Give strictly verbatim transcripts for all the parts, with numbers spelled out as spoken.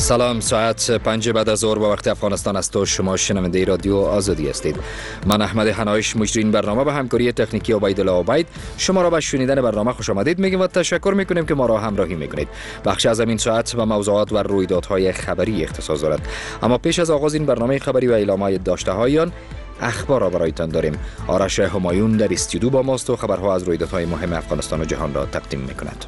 سلام، ساعت پنج بعد از ظهر با وقت افغانستان است و شما شنونده رادیو آزادی هستید. من احمد حنایش مجری برنامه به همکاری تکنیکی عبیدالله عبید شما را به شنیدن برنامه خوش آمدید میگیم و تشکر میکنیم که ما را همراهی میکنید. بخش از این ساعت به موضوعات و رویدادهای خبری اختصاص دارد، اما پیش از آغاز این برنامه خبری و اعلامات داشته هایان اخبار را برایتان داریم. آرش همایون در استودیو با ماست و خبرها از رویدادهای مهم افغانستان و جهان را تقدیم میکند.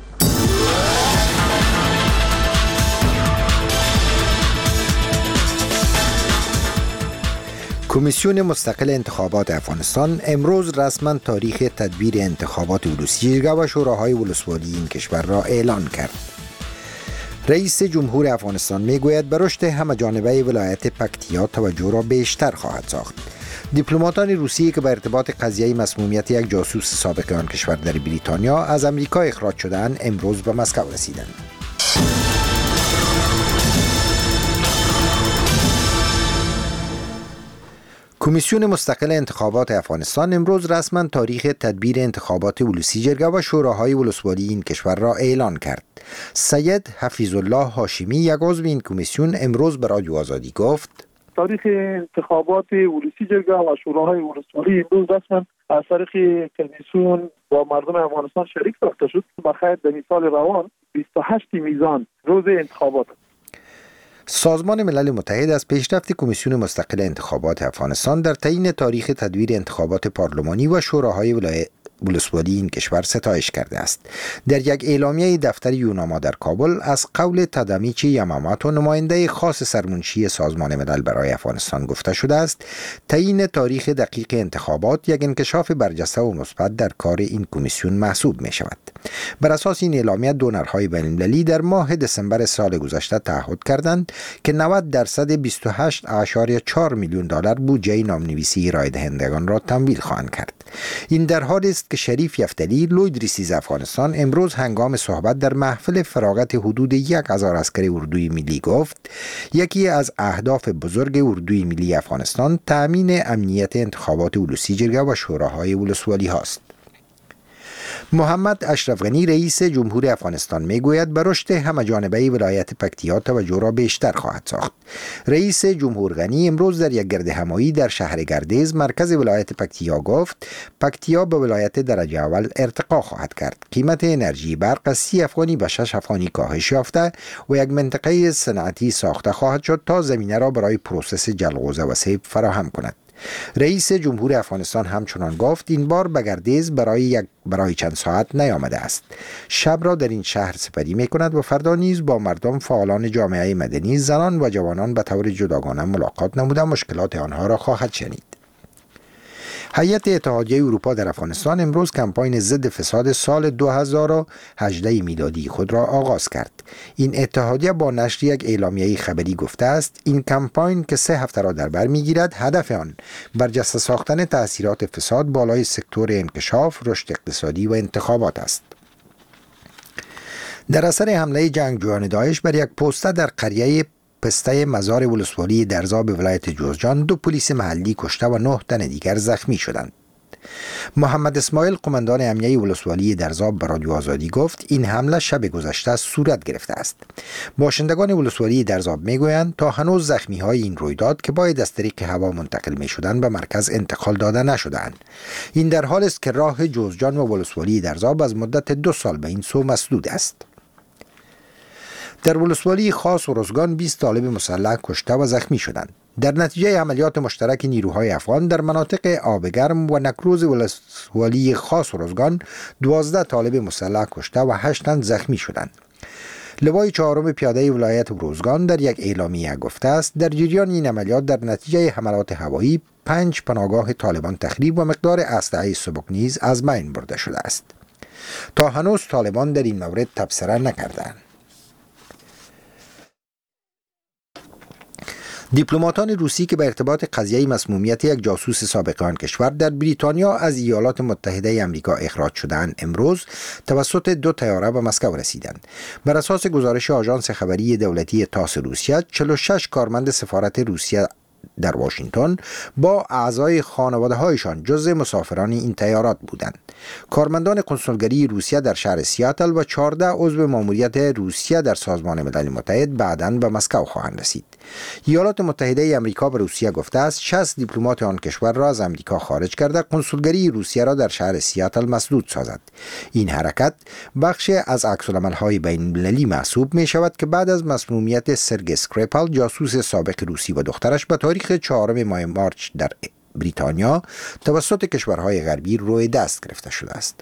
کمیسیون مستقل انتخابات افغانستان امروز رسما تاریخ تدبیر انتخابات ولوسی جرگه و شوراهای ولسوالی این کشور را اعلان کرد. رئیس جمهور افغانستان میگوید به رشد همه‌جانبه ولایت پکتیا توجه را بیشتر خواهد ساخت. دیپلماتان روسی که به ارتباط قضیه مسمومیت یک جاسوس سابق آن کشور در بریتانیا از امریکا اخراج شدند امروز به مسکو رسیدند. کمیسیون مستقل انتخابات افغانستان امروز رسما تاریخ تدبیر انتخابات ولوسی جرگه و شوراهای ولسوالی این کشور را اعلان کرد. سید حفیظ الله هاشمی یک عضو این کمیسیون امروز به رادیو آزادی گفت تاریخ انتخابات ولوسی جرگه و شوراهای ولسوالی امروز رسما از طریق کمیسیون با مردم افغانستان شریک ساخته شد. بخیر در سال روان بیست و هشت میزان روز انتخابات. سازمان ملل متحد از پیشرفت کمیسیون مستقل انتخابات افغانستان در تعیین تاریخ تدبیر انتخابات پارلمانی و شوراهای ولایت ولسوالی این کشور ستایش کرده است. در یک اعلامیه دفتر یوناما در کابل از قول تدامیچی یماماتو نماینده خاص سرمنشی سازمان ملل برای افغانستان گفته شده است تعیین تاریخ دقیق انتخابات یک انکشاف برجسته و مثبت در کار این کمیسیون محسوب می شود. بر اساس این اعلامیه دونرهای بین‌المللی در ماه دسامبر سال گذشته تعهد کردند که نود درصد بیست و هشت اعشاری چهار میلیون دلار بودجه نامنویسی ارائه دهندگان را تمویل خواهند کرد. این در حالی است که شریف یفتلی لوید ریسیز افغانستان امروز هنگام صحبت در محفل فراغت حدود یک هزار عسکر اردوی ملی گفت یکی از اهداف بزرگ اردوی ملی افغانستان تأمین امنیت انتخابات ولوسی جرگه و شوراهای ولسوالی هاست. محمد اشرف غنی رئیس جمهور افغانستان میگوید به رشد همه‌جانبه ولایت پکتیا توجه را بیشتر خواهد ساخت. رئیس جمهور غنی امروز در یک گردهمایی در شهر گردیز مرکز ولایت پکتیا گفت پکتیا به ولایت درجه اول ارتقا خواهد کرد. قیمت انرژی برق از سی افغانی به شش افغانی کاهش یافته و یک منطقه صنعتی ساخته خواهد شد تا زمینه را برای پروسس جلغوزه و سیب فراهم کند. رئیس جمهور افغانستان همچنان گفت این بار به گردیز برای یک برای چند ساعت نیامده است. شب را در این شهر سپری می کند و فردا نیز با مردم، فعالان جامعه مدنی، زنان و جوانان به طور جداگانه ملاقات نموده مشکلات آنها را خواهد شنید. هیئت اتحادیه اروپا در افغانستان امروز کمپاین ضد فساد سال دو هزار و هجده میلادی خود را آغاز کرد. این اتحادیه با نشر یک اعلامیه خبری گفته است این کمپاین که سه هفته را در بر میگیرد هدف آن برجسته ساختن تأثیرات فساد بالای سکتور انکشاف، رشد اقتصادی و انتخابات است. در اثر حمله جنگجویان داعش بر یک پوسته در قریه پسته مزار ولسوالی درزا به ولایت جوزجان دو پلیس محلی کشته و نه تن دیگر زخمی شدند. محمد اسماعیل قماندان امنیه ولسوالی درزا به رادیو آزادی گفت این حمله شب گذشته صورت گرفته است. باشندگان ولسوالی درزا میگویند تا هنوز زخمی های این رویداد که باید از طریق هوا منتقل می شدند به مرکز انتقال داده نشدند. این در حال است که راه جوزجان و ولسوالی درزا از مدت دو سال به این سو مسدود است. در ولسوالی خاص و رزگان بیست طالب مسلح کشته و زخمی شدند. در نتیجه عملیات مشترک نیروهای افغان در مناطق آبگرم و نکروز ولسوالی خاص و رزگان دوازده طالب مسلح کشته و هشت تن زخمی شدند. لوای چهارم پیاده ولایت روزگان در یک اعلامیه گفته است در جریان این عملیات در نتیجه حملات هوایی پنج پناهگاه طالبان تخریب و مقدار اسلحه سبک نیز از بین برده شده است. تا هنوز طالبان در این مورد تبصره نکردند. دیپلماتان روسی که به ارتباط قضیه مسمومیت یک جاسوس سابق آن کشور در بریتانیا از ایالات متحده آمریکا اخراج شدند امروز توسط دو طیاره به مسکو رسیدند. بر اساس گزارش آژانس خبری دولتی تاس روسیه چهل و شش کارمند سفارت روسیه در واشنگتن با اعضای خانواده هایشان جزء مسافران این طیارات بودند. کارمندان کنسولگری روسیه در شهر سیاتل و چهارده عضو ماموریت روسیه در سازمان ملل متحد بعداً به مسکو خواهند رسید. ایالات متحده آمریکا به روسیه گفته است شصت دیپلمات آن کشور را از آمریکا خارج کرده کنسولگری روسیه را در شهر سیاتل مسدود سازد. این حرکت بخش از عکس‌العمل‌های بین‌المللی محسوب می شود که بعد از مسمومیت سرگئی اسکریپال جاسوس سابق روسی و دخترش به تاریخ چهارم ماه مارچ در بریتانیا توسط کشورهای غربی روی دست گرفته شده است.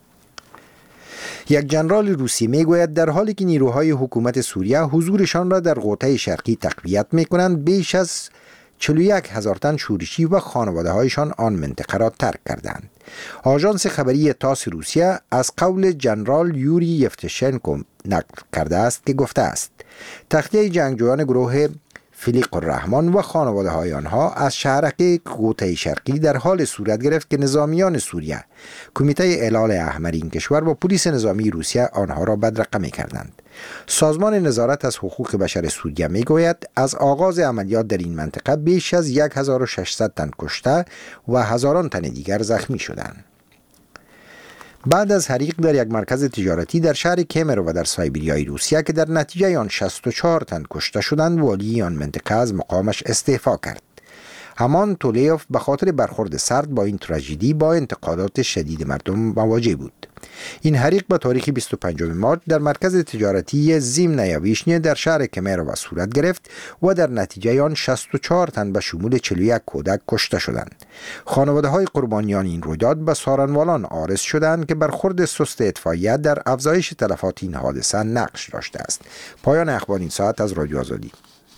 یک ژنرال روسی میگوید در حالی که نیروهای حکومت سوریه حضورشان را در غوطه شرقی تقویت میکنند، بیش از چهل و یک هزار تن شورشی و خانواده هایشان آن منطقه را ترک کردند. آژانس خبری تاس روسیه از قول ژنرال یوری یفتشنکو نقل کرده است که گفته است تخلیه جنگجویان گروه فلیق الرحمن و خانواده های آنها از شهرک غوطه شرقی در حال صورت گرفت که نظامیان سوریه، کمیته اعلال احمر این کشور و پلیس نظامی روسیه آنها را بدرقه می کردند. سازمان نظارت از حقوق بشر سوریه می گوید از آغاز عملیات در این منطقه بیش از هزار و ششصد تن کشته و هزاران تن دیگر زخمی شدند. بعد از حریق در یک مرکز تجارتی در شهر کیمرو و در سایبریای روسیه که در نتیجه آن شصت و چهار تن کشته شدند، والی آن منطقه از مقامش استعفا کرد. همان تولیوف به خاطر برخورد سرد با این تراژدی با انتقادات شدید مردم مواجه بود. این حریق به تاریخ بیست و پنجم مارچ در مرکز تجارتی زیمنیا ویشنی در شهر کیمرو صورت گرفت و در نتیجه آن شصت و چهار تن به شمول چهل و یک کودک کشته شدند. خانواده های قربانیان این رویداد به سارنوالان عارض شدند که برخورد سست اطفائیه در افزایش تلفات این حادثه نقش داشته است. پایان اخبار این ساعت از رادیو آزادی.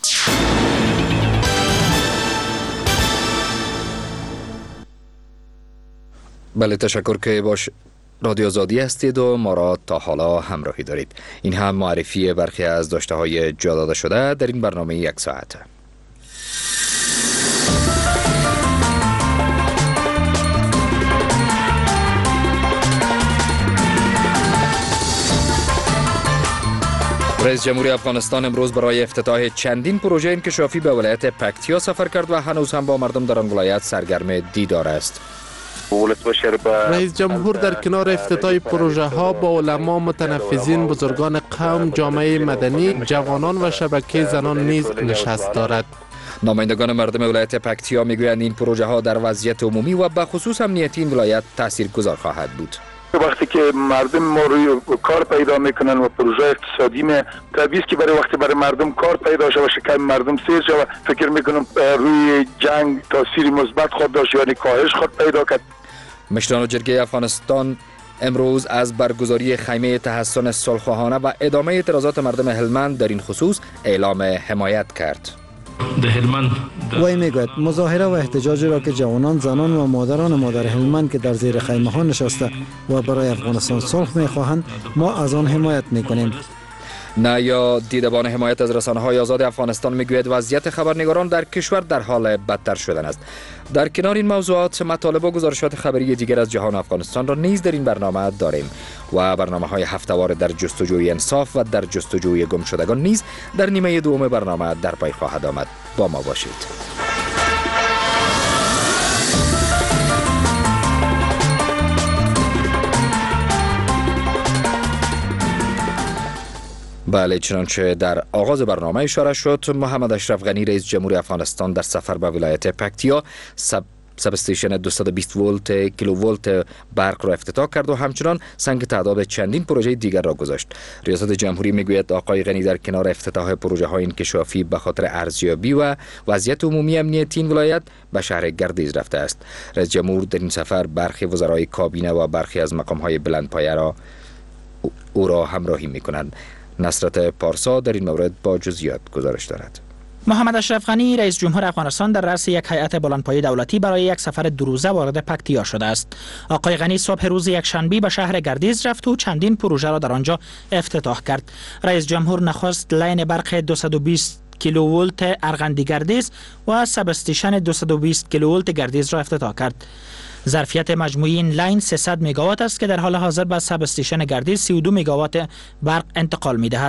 بله، تشکر که باش رادیو آزادی هستید و ما را تا حالا همراهی دارید. این هم معرفی برخی از داشته های جا داده شده در این برنامه یک ساعته. رئیس جمهوری افغانستان امروز برای افتتاح چندین پروژه انکشافی به ولایت پکتیا سفر کرد و هنوز هم با مردم در آن ولایت سرگرم دیدار است. رئیس جمهور در کنار افتتاح پروژه ها با علما، متنفذین، بزرگان قوم، جامعه مدنی، جوانان و شبکه زنان نیز نشست دارد. نمایندگان مردم ولایت پکتیا میگویند این پروژه ها در وضعیت عمومی و به خصوص امنیتی این ولایت تاثیرگذار خواهد بود. وقتی که مردم ما روی کار پیدا میکنن و پروژه اقتصادی می طبیعی که برای وقتی برای مردم کار پیدا شود و شکم مردم سیر شود، فکر میکنم روی جنگ تاثیر مثبت خود داشت، یعنی کاهش خود پیدا کرد. مشران جرگه افغانستان امروز از برگزاری خیمه تحسن صلح‌خواهانه و ادامه اعتراضات مردم هلمند در این خصوص اعلام حمایت کرد. وی میگوید مظاهره و احتجاجی را که جوانان، زنان و مادران ما در هلمند که در زیر خیمه ها نشسته و برای افغانستان صلح میخواهند، ما از آن حمایت میکنیم. نه یا دیدبان حمایت از رسانه‌های آزاد افغانستان میگوید وضعیت خبرنگاران در کشور در حال بدتر شدن است. در کنار این موضوعات، مطالب و گزارشات خبری دیگر از جهان افغانستان را نیز در این برنامه داریم و برنامه‌های هفته‌وار در جستجوی انصاف و در جستجوی گمشدگان نیز در نیمه دوم برنامه در پی خواهد آمد. با ما باشید. بله، چنانچه در آغاز برنامه اشاره شد، محمد اشرف غنی رئیس جمهوری افغانستان در سفر به ولایت پکتیا سب سب استیشن دویست و بیست ولت کیلوولت برق را افتتاح کرد و همچنان سنگ تعداد چندین پروژه دیگر را گذاشت. ریاست جمهوری میگوید آقای غنی در کنار افتتاح پروژه های انکشافی به خاطر ارزیابی و وضعیت عمومی امنیتی این ولایت به شهر گردیز رفته است. رئیس جمهور در این سفر برخی وزرای کابینه و برخی از مقام های بلندپایه را او را همراهی میکنند. نصرت پارسا در این مورد با جزئیات گزارش دارد. محمد اشرف غنی رئیس جمهور افغانستان در رأس یک هیئت بلندپایه دولتی برای یک سفر دو روزه وارد پکتیا شده است. آقای غنی صبح روز یکشنبه به شهر گردیز رفت و چندین پروژه را در آنجا افتتاح کرد. رئیس جمهور نخست لین برق دویست و بیست کیلوولت ارغندی گردیز و سب استیشن دویست و بیست کیلوولت گردیز را افتتاح کرد. ظرفیت مجموعی این لاین سیصد مگاوات است که در حال حاضر به سب استیشن گردیز سی و دو مگاوات برق انتقال می دهد.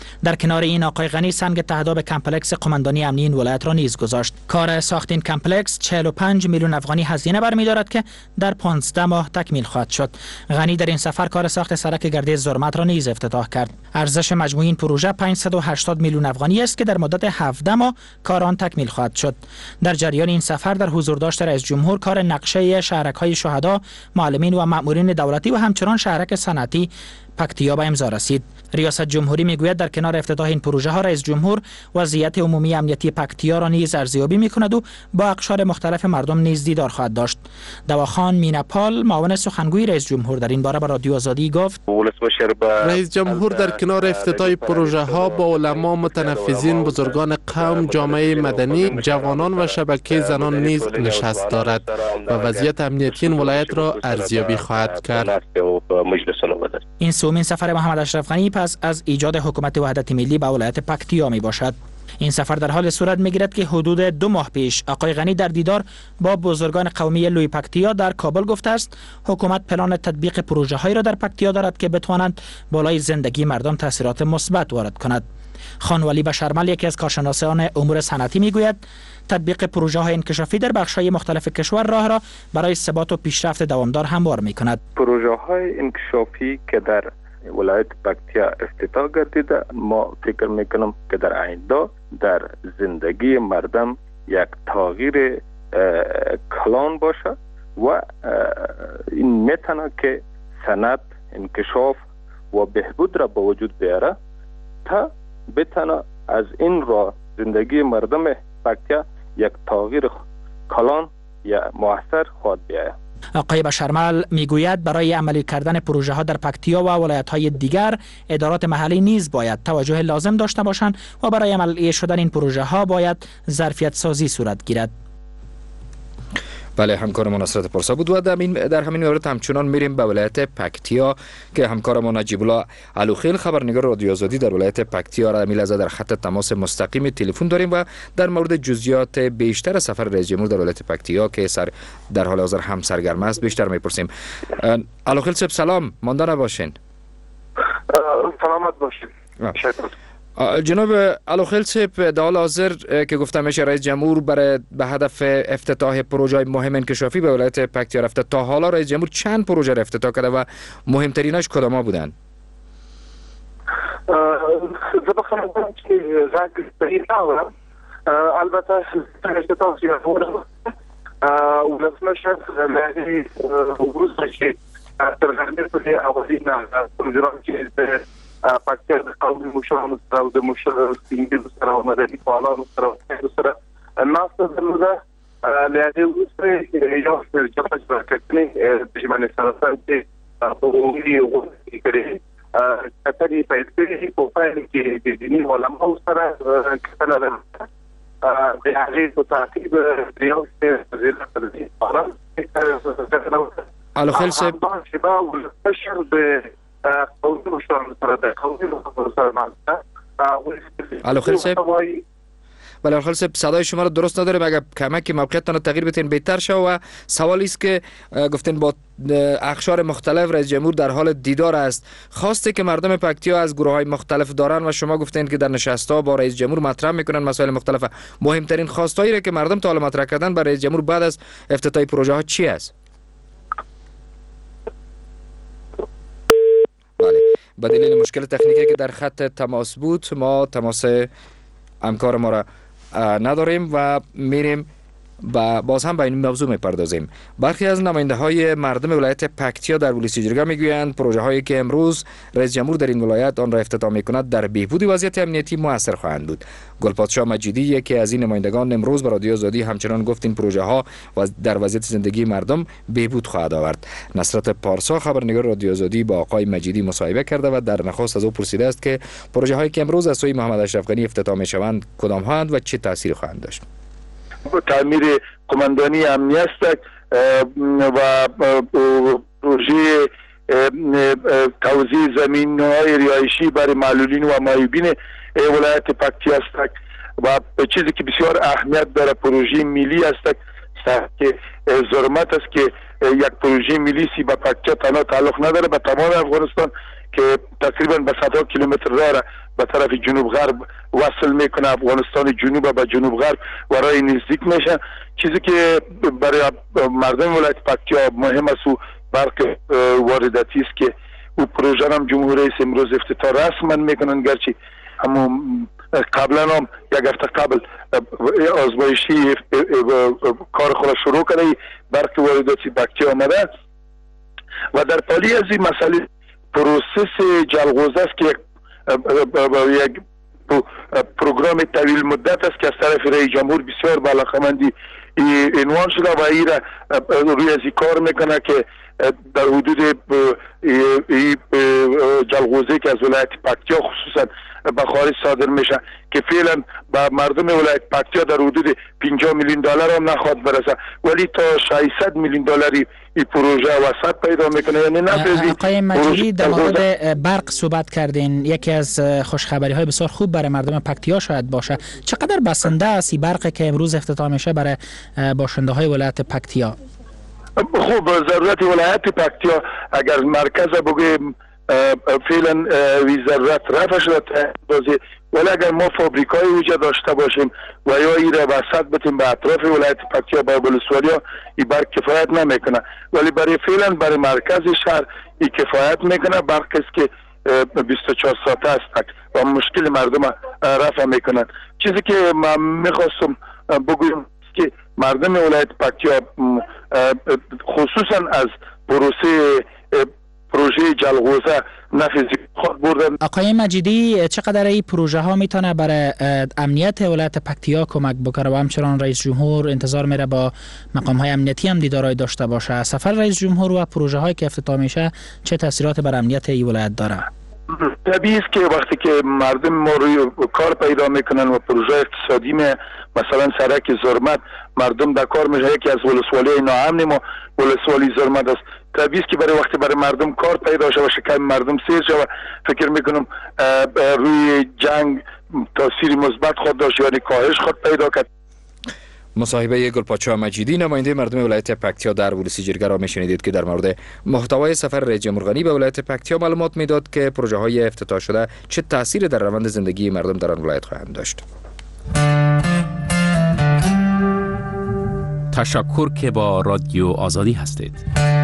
در کنار این آقای غنی سنگ تهداب کمپلکس قماندانی امنی این ولایت را نیز گذاشت. کار ساخت این کمپلکس چهل و پنج میلیون افغانی هزینه برمی‌دارد که در پانزده ماه تکمیل خواهد شد. غنی در این سفر کار ساخت سرک گردیز زرمت را نیز افتتاح کرد. ارزش مجموعی این پروژه پانصد و هشتاد میلیون افغانی است که در مدت هفده ماه کار آن تکمیل خواهد شد. در جریان این سفر در حضور داشت رئیس جمهور کار نقشه شهرک‌های شهدا، معلمین و مأمورین دولتی و همچنان شهرک صنعتی پکتیا به امضا رسید. ریاست جمهوری میگوید در کنار افتتاح این پروژه ها رئیس جمهور وضعیت عمومی امنیتی پکتیا را نیز ارزیابی میکند و با اقشار مختلف مردم نیز دیدار خواهد داشت. دواخان میناپال معاون سخنگوی رئیس جمهور در این باره به رادیو آزادی گفت رئیس جمهور در کنار افتتاح پروژه ها با علما، متنفذین، بزرگان قوم، جامعه مدنی، جوانان و شبکه زنان نیز نشست دارد و وضعیت امنیتی این ولایت را ارزیابی خواهد کرد. این سومین سفر محمد اشرف غنی پس از ایجاد حکومت وحدت ملی به ولایت پکتیا می باشد. این سفر در حال صورت می گیرد که حدود دو ماه پیش آقای غنی در دیدار با بزرگان قومی لوی پکتیا در کابل گفته است حکومت پلان تطبیق پروژه هایی را در پکتیا دارد که بتوانند بالای زندگی مردم تاثیرات مثبت وارد کند. خان ولی بشرمل یکی از کارشناسان امور صنعتی میگوید تطبیق پروژه های انکشافی در بخش های مختلف کشور راه را برای ثبات و پیشرفت دوامدار هموار می کند. پروژه های انکشافی که در ولایت پکتیا افتتاح گردیده ما فکر میکنم که در آینده در زندگی مردم یک تغییر کلان باشه و این میتونه که صنعت، انکشاف و بهبود را به وجود بیاره تا بتونه از این راه زندگی مردم پکتیا یک تغییر کلان یا موثر خواهد بیاید. آقای بشرمل میگوید برای عملی کردن پروژه ها در پکتیا و ولایت های دیگر ادارات محلی نیز باید توجه لازم داشته باشند و برای عملی شدن این پروژه ها باید ظرفیت سازی صورت گیرد. بله، همکارمان نصرت پرسا بود و در همین در همین مورد همچنان میریم به ولایت پکتیا که همکارمان نجیب الله علوخیل خبرنگار رادیو آزادی در ولایت پکتیا را میلازه در خط تماس مستقیم تلفن داریم و در مورد جزئیات بیشتر سفر رئیس جمهور در ولایت پکتیا که سر در حال حاضر هم سرگرم است بیشتر میپرسیم. علوخیل صاحب سلام، مانده نباشین. سلامت باشین. جناب علوخیل صاحب، در حال حاضر که گفته میشه رئیس جمهور برای به هدف افتتاح پروژه مهم انکشافی به ولایت پکتیا رفته. تا حالا رئیس جمهور چند پروژه را افتتاح کرده و مهمترینش کدام بودن؟ بخوام بگم که رنگ صحیح ندارم. البته افتتاح جمهور ولسمش لحظه روز که ترغیب کنه اولین پروژه که پکتیا د قومي مشرانو سره او د مشر سپین سره او مدني فعالانو سره او سره ناسته درلوده. له هغې وروسته یو څه چپچ راکړنې د ژمنې سره سره چې په عمومي غونډې کړې کتلې پیل کړې په پایله کې د دیني علماو سره کتنه ده. د هغې په تعقیب د یو څه وزیر تدریس فعالان علوخیل صاحب علوخیل صاحب بله علوخیل صاحب صدای شما رو درست نداره، اگر کمک موقعیتتان رو تغییر بتین بهتر شو. و سوالی است که گفتین با اقشار مختلف رئیس جمهور در حال دیدار است، خواسته که مردم پکتیا از گروه های مختلف دارن و شما گفتین که در نشست‌ها با رئیس جمهور مطرح میکنن مسائل مختلف. مهمترین خواستایی که مردم تا حالا مطرح کردن برای رئیس جمهور بعد از افتتاح پروژه ها چی است؟ بله، به دلیل مشکل تکنیکی که در خط تماس بود ما تماس همکار ما را نداریم و میریم با باز هم به این موضوع میپردازیم. برخی از نماینده های مردم ولایت پکتیا در ولسی جرگه میگویند پروژه هایی که امروز رئیس جمهور در این ولایت آن را افتتاح میکند در بهبود وضعیت امنیتی مؤثر خواهند بود. گلپادشاه مجیدی یکی از این نمایندگان امروز به رادیو آزادی همچنان گفت این پروژه ها در وضعیت زندگی مردم بهبود خواهد آورد. نصرت پارسا خبرنگار رادیو آزادی با آقای مجیدی مصاحبه کرده و در نخست از او پرسیده است که پروژه هایی که امروز از سوی محمد اشرف غنی افتتاح میشوند کدام هستند و چه تأثیری خواهند داشت. تعمیر قماندانی امنی است و پروژه توزیع زمین‌های رهایشی برای معلولین و معیوبین ولایت پکتیا است و چیزی که بسیار اهمیت داره پروژه ملی است که زرمت است که یک پروژه ملی سی به پکتیا تنها تعلق نداره، به تمام افغانستان که تقریبا به صدها کیلومتر راه را به طرف جنوب غرب وصل میکنه، افغانستان جنوب به جنوب غرب و راه نزدیک میشه. چیزی که برای مردم ولایت پکتیا مهم است و برق وارداتی است که او پروژه هم جمهوری رئیس امروز افتتاح رسما میکنن، گرچه همون قبلا هم یک هفته قبل آزمایشی کار خود شروع کرده برق وارداتی پکتیا آمده و در پالی از این مسئله پروسس جلغوزه است که یک پروگرام طویل مدت است که از طرف رئیس جمهور بسیار بالاخمندی عنوان شده و ای را روی از کار میکنه که در حدود جلغوزه که از ولایت پکتیا خصوصا به خارج صادر میشه که فعلا به مردم ولایت پکتیا در حدود پنجاه میلیون دلار هم نخواد برسه، ولی تا ششصد میلیون دلاری این پروژه وسط پیدا میکنه. یعنی نفذی آقای مجیدی در مورد برق صحبت کردین، یکی از خوشخبری های بسیار خوب برای مردم پکتیا شاید باشه. چقدر بسنده است این برق که امروز افتتاح میشه برای باشنده های ولایت پکتیا؟ خوب، ضرورت ولایت پکتیا اگر مرکز بگویم فعلا وی ضرورت رفع شده بازی، ولی اگر ما فابریکای ویژه داشته باشیم و یا این را وسط بتیم به اطراف ولایت پکتیا با ولسوالیا، این برق کفایت نمیکنه، ولی برای فعلا برای مرکز شهر این کفایت میکنه. برق است که بیست و چهار ساعته است و مشکل مردم رفع میکنن. چیزی که من میخواستم بگویم که مردم ولایت پکتیا خصوصا از پروسه پروژه جلغوزه نفذ خود بردن. آقای مجیدی، چقدر این پروژه ها میتونه برای امنیت ولایت پکتیا کمک بکنه و همچنان رئیس جمهور انتظار میره با مقام های امنیتی هم دیدارای داشته باشه؟ سفر رئیس جمهور و پروژه هایی که افتتاح میشه چه تاثیرات بر امنیت این ولایت داره؟ طبیعی است که وقتی که مردم ما روی کار پیدا میکنن و پروژه اقتصادی می مثلا سرک زرمت مردم در کار میشه، یکی از ولسوالی ناامن ما ولسوالی زرمت است. طبیعی است که برای وقتی برای مردم کار پیدا شه و شکم مردم سیر شه و فکر میکنم روی جنگ تاثیر مثبت خود داشت، یعنی کاهش خود پیدا کرد. مصاحبه گلپاچا مجیدی نماینده مردم ولایت پکتیا در ولسی جرگه را میشنیدید که در مورد محتوای سفر رئیس جمهور غنی به ولایت پکتیا معلومات میداد که پروژه های افتتاح شده چه تأثیری در روند زندگی مردم در آن ولایت خواهند داشت. تشکر که با رادیو آزادی هستید.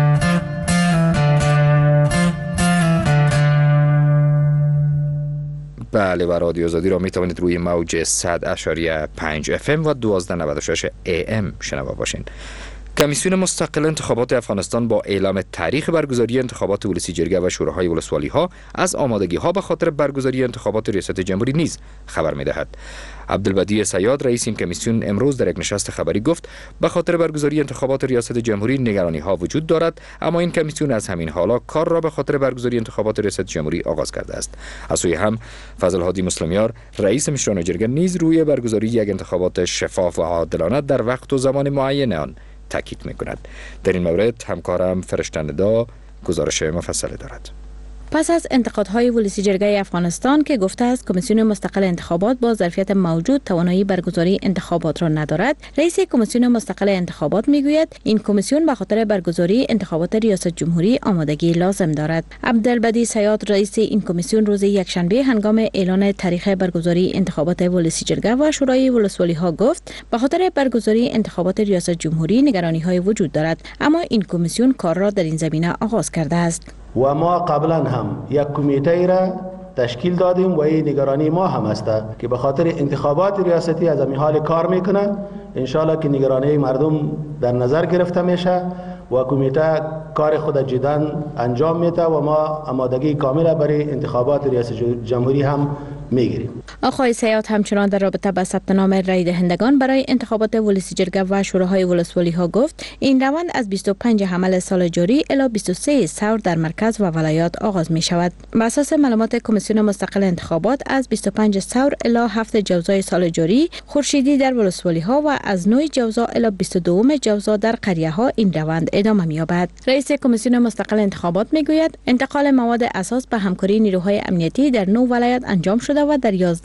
بله، و رادیو آزادی را می توانید روی موج صد اشاریه پنج اف ام و دوازده نود و شش ای ام شنوا باشین. کمیسیون مستقل انتخابات افغانستان با اعلام تاریخ برگزاری انتخابات ولسی جرگه و شوراهای ولسوالی ها از آمادگی ها به خاطر برگزاری انتخابات ریاست جمهوری نیز خبر می دهد. عبدالبدی صیاد رئیس این کمیسیون امروز در یک نشست خبری گفت به خاطر برگزاری انتخابات ریاست جمهوری نگرانی ها وجود دارد، اما این کمیسیون از همین حالا کار را به خاطر برگزاری انتخابات ریاست جمهوری آغاز کرده است. از سوی هم فضل هادی مسلمیار رئیس مشران جرگه نیز روی برگزاری یک انتخابات شفاف و عادلانه در وقت و زمان معین آن تاکید می‌کند. در این مورد همکارم فرشته‌ندا گزارش مفصل دارد. پس از انتقادهای ولسی جرگه افغانستان که گفته است کمیسیون مستقل انتخابات با ظرفیت موجود توانایی برگزاری انتخابات را ندارد، رئیس کمیسیون مستقل انتخابات میگوید این کمیسیون به خاطر برگزاری انتخابات ریاست جمهوری آمادگی لازم دارد. عبدالبدی صیاد رئیس این کمیسیون روز یکشنبه هنگام اعلان تاریخ برگزاری انتخابات ولسی جرگه و شورای ولسوالی ها گفت به خاطر برگزاری انتخابات ریاست جمهوری نگرانی های وجود دارد، اما این کمیسیون کار را در این زمینه آغاز کرده است. و ما قبلا هم یک کمیته را تشکیل دادیم و این نگرانی ما هم است که به خاطر انتخابات ریاستی از این حال کار میکنه. انشالله که نگرانی مردم در نظر گرفته میشه و کمیته کار خود جدا انجام میده و ما آمادگی کامل برای انتخابات ریاست جمهوری هم میگیریم. آقای صیاد همچنان در رابطه با ثبت نام رای دهندگان برای انتخابات ولسی جرگه و شوراهای ولسوالی ها گفت این روند از بیست و پنج حمل سال جاری الی بیست و سه ثور در مرکز و ولایات آغاز می شود. بر اساس معلومات کمیسیون مستقل انتخابات از بیست و پنج ثور الی هفت جوزای سال جاری خورشیدی در ولسوالی ها و از نه جوزا الی بیست و دو جوزا در قریه ها این روند ادامه می یابد. رئیس کمیسیون مستقل انتخابات می گوید انتقال مواد اساس به همکاری نیروهای امنیتی در نه ولایت انجام شده و در یازده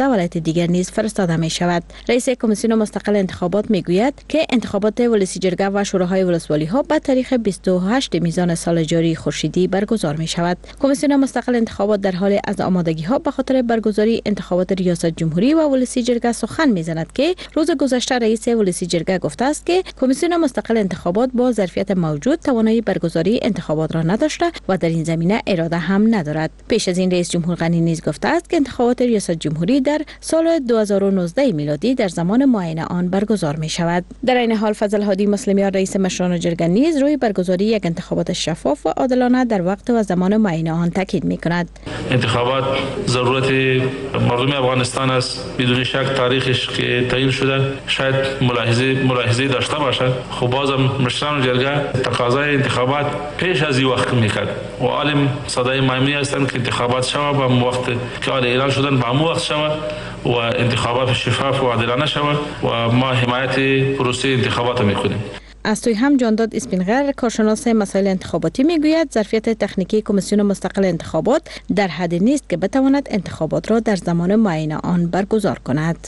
دوازده ولایت دیگر نیز فرستاده می شود. رئیس کمیسیون مستقل انتخابات می گوید که انتخابات ولسی جرگه و شوراهای ولسوالی ها به تاریخ بیست و هشت میزان سال جاری خورشیدی برگزار می شود. کمیسیون مستقل انتخابات در حال از آمادگی ها به خاطر برگزاری انتخابات ریاست جمهوری و ولسی جرگه سخن می زند که روز گذشته رئیس ولسی جرگه گفته است که کمیسیون مستقل انتخابات با ظرفیت موجود توانایی برگزاری انتخابات را نداشته و در این زمینه اراده هم ندارد. پیش از این رئیس جمهور غنی نیز گفته است که انتخابات ریاست جمهوری در سال دو هزار و نوزده میلادی در زمان معین آن برگزار می شود. در این حال فضل هادی مسلمیان رئیس مشران جرگه نیز روی برگزاری یک انتخابات شفاف و عادلانه در وقت و زمان معین آن تاکید می کند. انتخابات ضرورت مردم افغانستان است. بدون شک تاریخش که تعیین شده شاید ملاحظه ملاحظه داشته باشد. خب بازم مشران جرگه تقاضای انتخابات پیش از این وقت میکرد و عالم صدای مهمی هستند که انتخابات شود به وقت که آل اعلان شدن به همون وقت شود و انتخابات شفاف و عادلانه شود و ما حمایت پروسه انتخابات میکنیم. از توی هم جانداد اسپینغر کارشناس مسائل انتخاباتی میگوید ظرفیت تکنیکی کمیسیون مستقل انتخابات در حدی نیست که بتواند انتخابات را در زمان معین آن برگزار کند.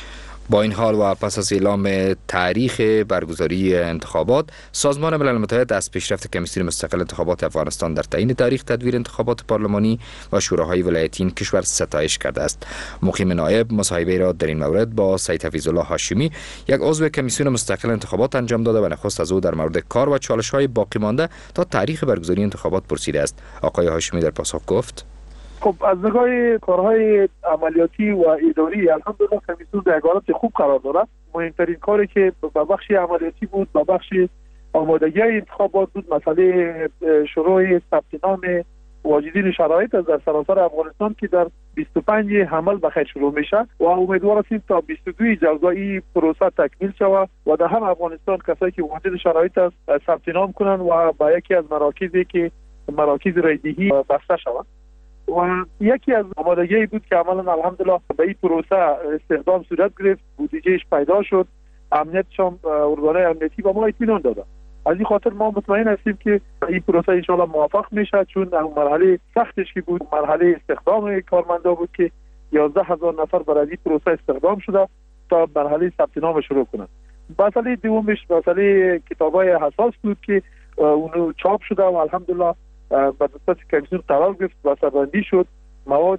با این حال و پس از اعلام تاریخ برگزاری انتخابات، سازمان ملل متحد از پیشرفت کمیسیون مستقل انتخابات افغانستان در تعیین تاریخ تدویر انتخابات پارلمانی و شوراهای ولایتی این کشور ستایش کرده است. مقیم نایب مصاحبه را در این مورد با سید حفیظ الله هاشمی، یک عضو کمیسیون مستقل انتخابات انجام داده و نخست از او در مورد کار و چالش‌های باقی مانده تا تاریخ برگزاری انتخابات پرسیده است. آقای هاشمی در پاسخ گفت: خب از نگاه کارهای عملیاتی و اداری الحمدلله کمیسیون در حالت خوب قرار دارد. مهمترین کاری که به بخش عملیاتی بود به بخش آمادگی انتخابات بود مسئله شروع ثبت نام واجدین شرایط از در سراسر افغانستان که در بیست و پنج حمل بخیر شروع میشه و امیدوار هستیم تا بیست و دو جوزایی پروسه تکمیل شود و در هم افغانستان کسایی که واجد شرایط است ثبت نام کنند و با یکی از مراکزی که مراکز رایدهی بسته شود. و یکی از آمادگی بود که عملا الحمدلله به این پروسه استخدام صورت گرفت، بودجهش پیدا شد، امنیتش هم ارگانهای امنیتی به ما اطمینان داده. از این خاطر ما مطمئن هستیم که این پروسه ان شاءالله موفق میشه، چون مرحله سختش که بود مرحله استخدام کارمندا بود که یازده هزار نفر برای این پروسه استخدام شده تا مرحله ثبت نام شروع کنند. مسئله دومش مسئله کتابای حساس بود که اونو چاپ شده و الحمدلله به دسترس کمیسیون قرار گرفت و بسته‌بندی شد. مواد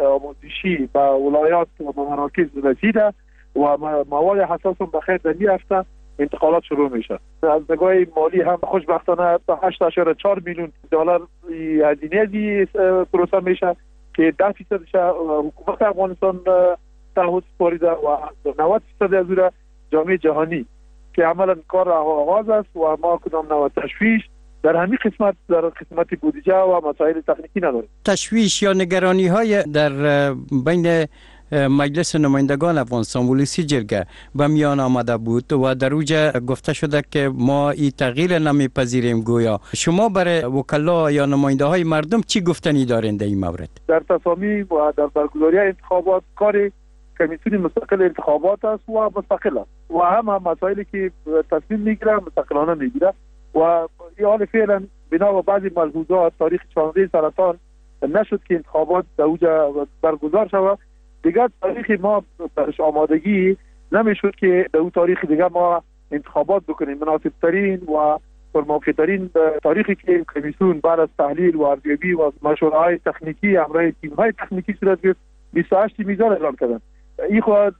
آموزشی به ولایات و به مراکز رسیده و مواد حساس هم بخیر در این هفته انتقالات شروع میشه. از نگاه مالی هم خوشبختانه هشت اشاره چهار میلیون دلار هزینه از پروسه میشه که ده فیصدش حکومت افغانستان تعهد سپاریده و نود فیصد از اون جامعه جهانی که عملا کار آغاز است و ما کدام نوع تشویش در همین قسمت در قسمت بودجه و مسائل تکنیکی نداریم. تشویش یا نگرانی های در بین مجلس نمایندگان افغانستان ولسی جرگه به میان آمده بود و در اوجه گفته شده که ما این تغییر نمیپذیریم. گویا شما برای وکلا یا نماینده های مردم چی گفتنی دارین در این مورد؟ در تصامیم و در برگزاری انتخابات کار کمیسیون مستقل انتخابات است و مستقل است و هم, هم مسائلی که تصمیم میگیره مستقلانه میگیره و این حال فعلا بنا به بعضی ملحوظات تاریخ چهاردهم سرطان نشد که انتخابات در اوجه برگزار شود. دیگر تاریخ ما برش آمادگی نمیشد که در اون تاریخ دیگر ما انتخابات بکنیم. مناسب ترین و پرموقع ترین تاریخی که کمیسیون بعد از تحلیل و ارزیابی و مشوره‌های تکنیکی همراه تیم‌های تکنیکی صورت گرفت بیست و هشت میزان اعلام کردن. این خود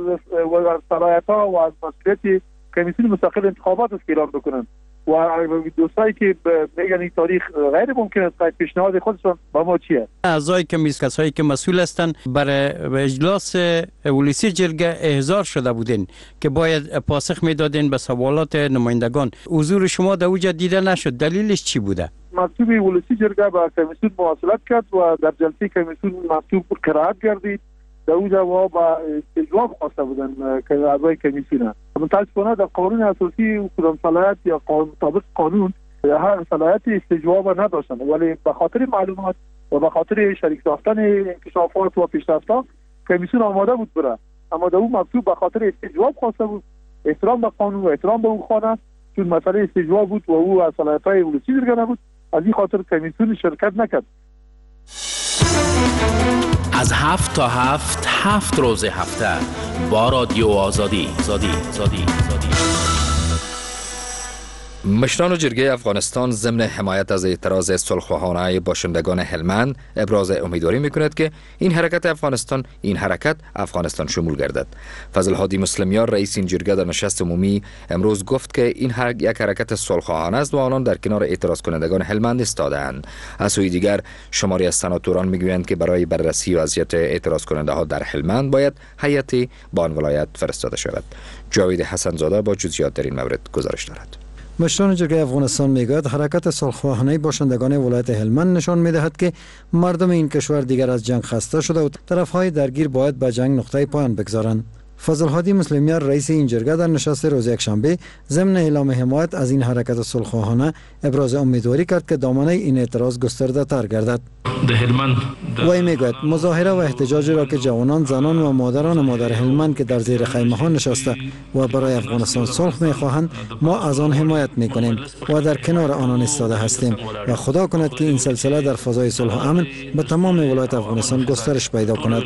صلاحیت‌ها و از مسئولیت کمیسیون مستقل انتخابات است که اعلام بکنن و دوستایی که میگن این تاریخ غیر ممکن است پیشنهاد خودشون با ما چیه؟ اعضای کمیسیون کسایی که مسئول هستند برای اجلاس ولسی جرگه احضار شده بودین که باید پاسخ میدادین به سوالات نمایندگان. حضور شما در اوجه دیده نشد، دلیلش چی بوده؟ مکتوب ولسی جرگه با کمیسیون مواصلت کرد و در جلسه کمیسیون مکتوب قرائت گردید. در او جواب با استجواب خواسته بودن که اعضای کمیسیون متاسفانه در قانون اساسی و کدام صلاحیت یا مطابق قانون هر صلاحیت استجواب نداشتن، ولی به خاطر معلومات و به خاطر شریک ساختن انکشافات و پیشرفت‌ها کمیسیون آماده بود بره، اما در اون مکتوب به خاطر استجواب خواسته بود احترام به قانون و احترام به اون خانه، چون مسئله استجواب بود و او از صلاحیت‌های ولسی جرگه نبود، از این خاطر کمیسیون شرکت نکرد. از هفت تا هفت هفت روز هفته با رادیو آزادی. آزادی. آزادی. آزادی. مشران جرگه افغانستان ضمن حمایت از اعتراض صلح‌خواهانه باشندگان هلمند ابراز امیدواری میکند که این حرکت افغانستان این حرکت افغانستان شمول گردد. فضل هادی مسلمیار رئیس این جرگه در نشست عمومی امروز گفت که این یک حرکت صلح‌خواهانه است و آنان در کنار اعتراض کنندگان هلمند ایستاده‌اند. از سوی دیگر شماری از سناتوران میگویند که برای بررسی وضعیت اعتراض کننده ها در هلمند باید هیئتی به آن ولایت فرستاده شود. جاوید حسن زاده با جزئیات در این مورد گزارش دارد. مشران جرگه افغانستان میگوید حرکت صلح‌خواهانه باشندگان ولایت هلمند نشان میدهد که مردم این کشور دیگر از جنگ خسته شده و طرفهای درگیر باید به جنگ نقطه پایان بگذارند. فضل هادی مسلمیار رئیس این جرگه در نشست روز یکشنبه ضمن اعلام حمایت از این حرکت صلح‌خواهانه ابراز امیدواری کرد که دامنه این اعتراض گسترده تر گردد. وی میگوید مظاهره و احتجاجی را که جوانان، زنان و مادران مادر هلمند که در زیر خیمه ها نشسته و برای افغانستان صلح میخواهند ما از آن حمایت میکنیم و در کنار آنان ایستاده هستیم و خدا کند که این سلسله در فضای صلح و امن به تمام ولایت افغانستان گسترش پیدا کند.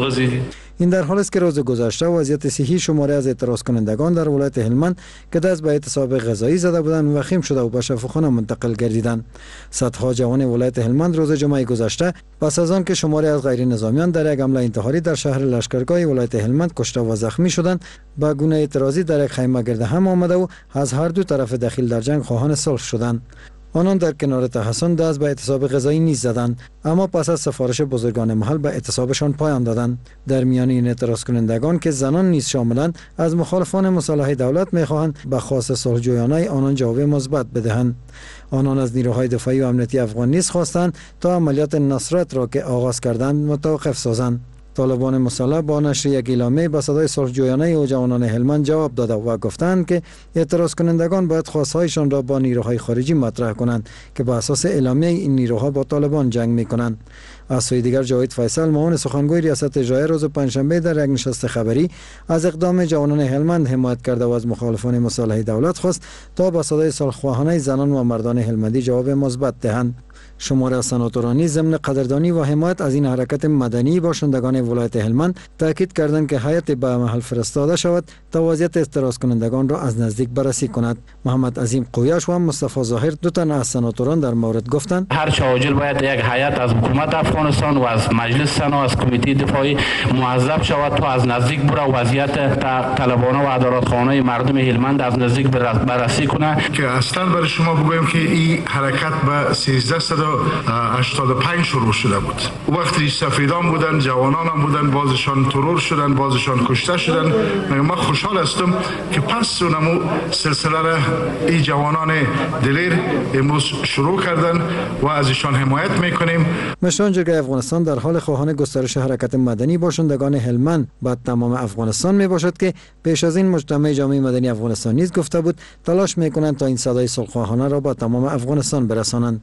این در حالی است که روز گذشته وضعیت صحی شماری از اعتراض کنندگان در ولایت هلمند که دست به اعتصاب غذایی زده بودند وخیم شده و به شفاخانه منتقل گردیدند. صدها جوان ولایت هلمند روز جمعه گذشته پس از آن که شماری از غیر نظامیان در یک حمله انتحاری در شهر لشکرگاه ولایت هلمند کشته و زخمی شدند با گونه اعتراضی در یک خیمه گرد هم آمده و از هر دو طرف دخیل در جنگ خواهان صلح شدند. آنان در کنار تحسن دست به اعتصاب غذایی نیز زدند، اما پس از سفارش بزرگان محل به اعتصابشان پایان دادند. در میان این اعتراض کنندگان که زنان نیز شاملند از مخالفان مسلح دولت میخواهند به خواست صلحجویانه آنان جواب مثبت بدهند. آنان از نیروهای دفاعی و امنیتی افغان نیز خواستند تا عملیات نصرت را که آغاز کردند متوقف سازند. طالبان مسلح با نشر یک اعلامیه به صدای صلحجویانه و جوانان هلمند جواب داده و گفتند که اعتراض کنندگان باید خواستهایشان را با نیروهای خارجی مطرح کنند که بر اساس اعلامیه این نیروها با طالبان جنگ میکنند. از سوی دیگر جاوید فیصل معاون سخنگوی ریاست اجرایی روز پنجشنبه در یک نشست خبری از اقدام جوانان هلمند حمایت کرده و از مخالفان مسلح دولت خواست تا با صدای صلح‌خواهانه زنان و مردان هلمندی جواب مثبت دهند. شماره از سناتورانی ضمن قدردانی و حمایت از این حرکت مدنی باشندگان ولایت هلمند تاکید کردند که هیئت به محل فرستاده شود تا وضعیت اعتراض کنندگان را از نزدیک بررسی کند. محمد عظیم قویاش و مصطفی ظاهر دو تن از سناتوران در مورد گفتند هر چه عاجل باید یک هیئت از حکومت افغانستان و از مجلس سنا از کمیته دفاعی موظف شود تا از نزدیک بره وضعیت طلبانه و عدالتخوانه مردم هلمند از نزدیک بررسی کنه. که اصلا برای شما بگویم که این حرکت به سیزده هشتاد و پنج شروع شده بود. وقتی سفیدان بودن، جوانان هم بودن، بازشان ترور شدن، بازشان کشته شدن. من خوشحال هستم که پس اونمو سلسله را این جوانان دلیر امروز شروع کردن و از ایشان حمایت میکنیم. مشران جرگه افغانستان در حال خواهان گسترش حرکت مدنی باشندگان هلمند به تمام افغانستان می باشد که پیش از این مجتمع جامعه مدنی افغانستان نیز گفته بود تلاش میکنند تا این صدای صلح‌خواهانه را به تمام افغانستان برسانند.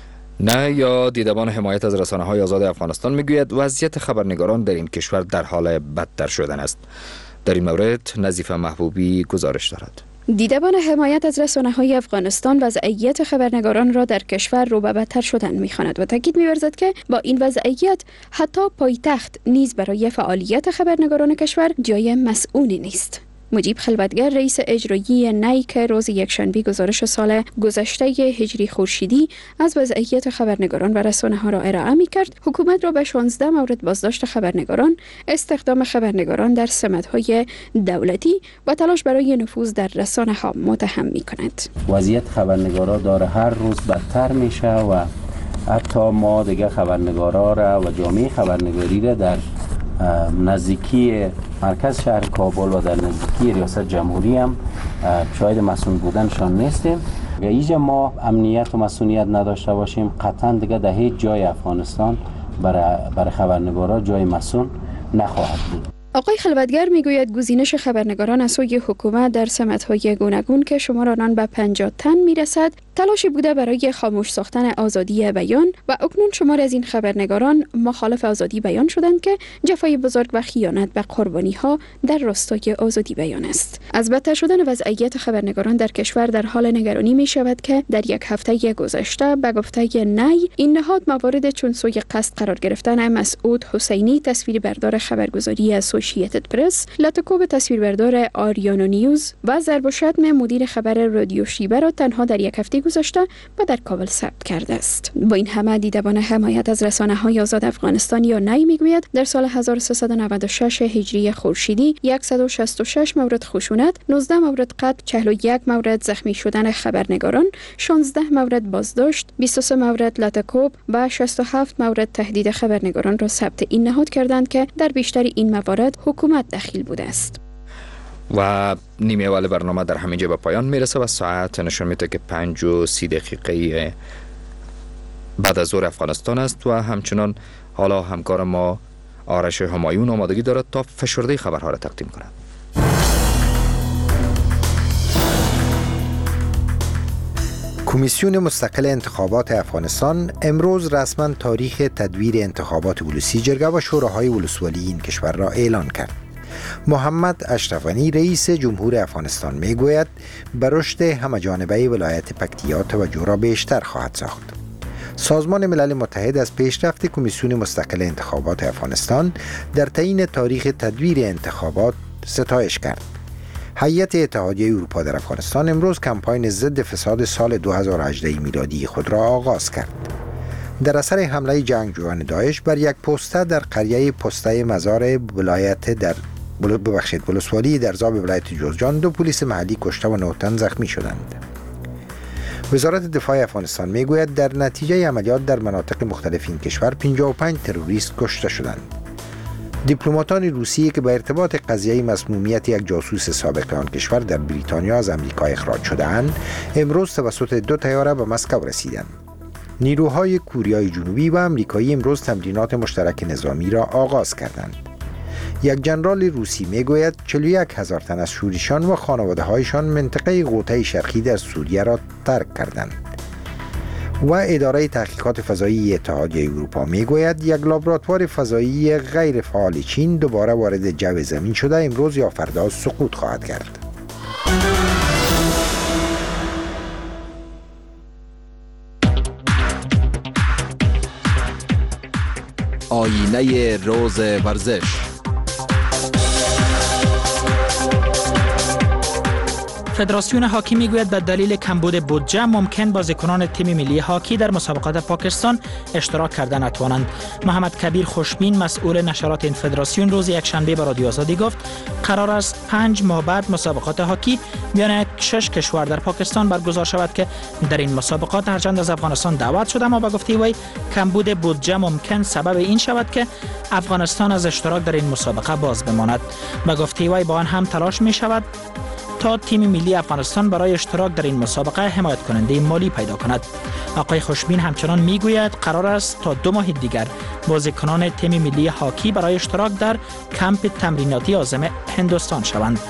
نه یا دیدبان حمایت از رسانه‌های آزاد افغانستان میگوید وضعیت خبرنگاران در این کشور در حال بدتر شدن است. در این مورد نظیفه محبوبی گزارش دارد. دیدبان حمایت از رسانه‌های افغانستان وضعیت خبرنگاران را در کشور رو به بدتر شدن می‌خواند و تاکید می‌ورزد که با این وضعیت حتی پایتخت نیز برای فعالیت خبرنگاران کشور جای مسئولی نیست. مجیب خلوتگر رئیس اجرایی نیک روز یکشنبه گزارش سال گذشته هجری خورشیدی از وضعیت خبرنگاران و رسانه‌ها را ارائه می‌کرد. حکومت را به شانزده مورد بازداشت خبرنگاران، استخدام خبرنگاران در سمت‌های دولتی و تلاش برای نفوذ در رسانه‌ها متهم می‌کند. وضعیت خبرنگارا داره هر روز بدتر میشه و حتی ما دیگه خبرنگارا را و جامعه خبرنگاری را در نزدیکی مرکز شهر کابل و در نزدیکی ریاست جمهوری هم شاید مسئول بودنشان نیستیم. اگه ما امنیت و مسئولیت نداشته باشیم قطعا دیگه در هیچ جای افغانستان برای برای خبرنگارا جای مسئول نخواهد بود. آقای خلوتگر میگوید گزینش خبرنگاران از سوی حکومت در سمت‌های گوناگون که شمار آنان به پنجاه تن میرسد تلاشی بوده برای خاموش ساختن آزادی بیان و اکنون شمار از این خبرنگاران مخالف آزادی بیان شدند که جفای بزرگ و خیانت به قربانی ها در راستای آزادی بیان است. از بدتر شدن وضعیت خبرنگاران در کشور در حال نگرانی می شود که در یک هفته گذشته به گفته نی این نهاد موارد چون سوی قصد قرار گرفتن مسعود حسینی تصویربردار خبرگزاری اسوسییتد پرس، لاتکوب تصویربردار آریانو نیوز و ضرب و شتم مدیر خبر رادیو شیبه را تنها در یک هفته گذشته و در کابل ثبت کرده است. با این همه دیدبان حمایت از رسانه‌های آزاد افغانستان یا نی میگوید در سال هزار و سیصد و نود و شش هجری خورشیدی صد و شصت و شش مورد خشونت، نوزده مورد قتل، چهل و یک مورد زخمی شدن خبرنگاران، شانزده مورد بازداشت، بیست و سه مورد لاتکوب و شصت و هفت مورد تهدید خبرنگاران را ثبت این نهاد کردند که در بیشتر این موارد حکومت دخیل بوده است. و نیمه اول برنامه در همینجا به پایان میرسه و ساعت نشون میده که پنج و سی دقیقه بعد از ظهر افغانستان است و همچنان حالا همکار ما آرش همایون آمادگی دارد تا فشرده خبرها را تقدیم کند. کمیسیون مستقل انتخابات افغانستان امروز رسما تاریخ تدویر انتخابات ولسی جرگه و شوراهای ولسوالی این کشور را اعلان کرد. محمد اشرف غنی رئیس جمهور افغانستان میگوید به رشد همه‌جانبه ولایت پکتیا توجه را بیشتر خواهد ساخت. سازمان ملل متحد از پیشرفت کمیسیون مستقل انتخابات افغانستان در تعیین تاریخ تدویر انتخابات ستایش کرد. هیئت اتحادیه اروپا در افغانستان امروز کمپاین ضد فساد سال دو هزار و هجده میلادی خود را آغاز کرد. در اثر حمله جنگجویان داعش بر یک پسته در قریه پسته مزار ولایت در ببخشید ولسوالی در زاب ولایت جوزجان دو پلیس محلی کشته و نه تن زخمی شدند. وزارت دفاع افغانستان میگوید در نتیجه عملیات در مناطق مختلف این کشور پنجاه و پنج تروریست کشته شدند. دیپلماتان روسیه که به ارتباط قضیه مسمومیت یک جاسوس سابق آن کشور در بریتانیا از امریکا اخراج شده‌اند، امروز توسط دو طیاره به مسکو رسیدند. نیروهای کوریای جنوبی و امریکایی امروز تمرینات مشترک نظامی را آغاز کردند. یک ژنرال روسی میگوید چهل و یک هزار تن از شوریشان و خانواده هایشان منطقه غوطه شرقی در سوریه را ترک کردند. و اداره تحقیقات فضایی اتحادیه اروپا میگوید یک لابراتوار فضایی غیر فعال چین دوباره وارد جو زمین شده امروز یا فردا سقوط خواهد کرد. آینه روز ورزش. فدراسیون هاکی میگوید به دلیل کمبود بودجه ممکن بازیکنان تیم ملی هاکی در مسابقات پاکستان اشتراک کرده نتوانند. محمد کبیر خوشبین مسئول نشرات این فدراسیون روز یکشنبه به رادیو آزادی گفت قرار است پنج ماه بعد مسابقات هاکی میان شش کشور در پاکستان برگزار شود که در این مسابقات هرچند از افغانستان دعوت شده، اما به گفته وی کمبود بودجه ممکن سبب این شود که افغانستان از اشتراک در این مسابقه باز بماند. به گفته وی با آن هم تلاش می شود تا تیم ملی افغانستان برای اشتراک در این مسابقه حمایت کننده مالی پیدا کند. آقای خوشبین همچنان میگوید قرار است تا دو ماه دیگر بازیکنان تیم ملی هاکی برای اشتراک در کمپ تمریناتی عازم هندوستان شوند.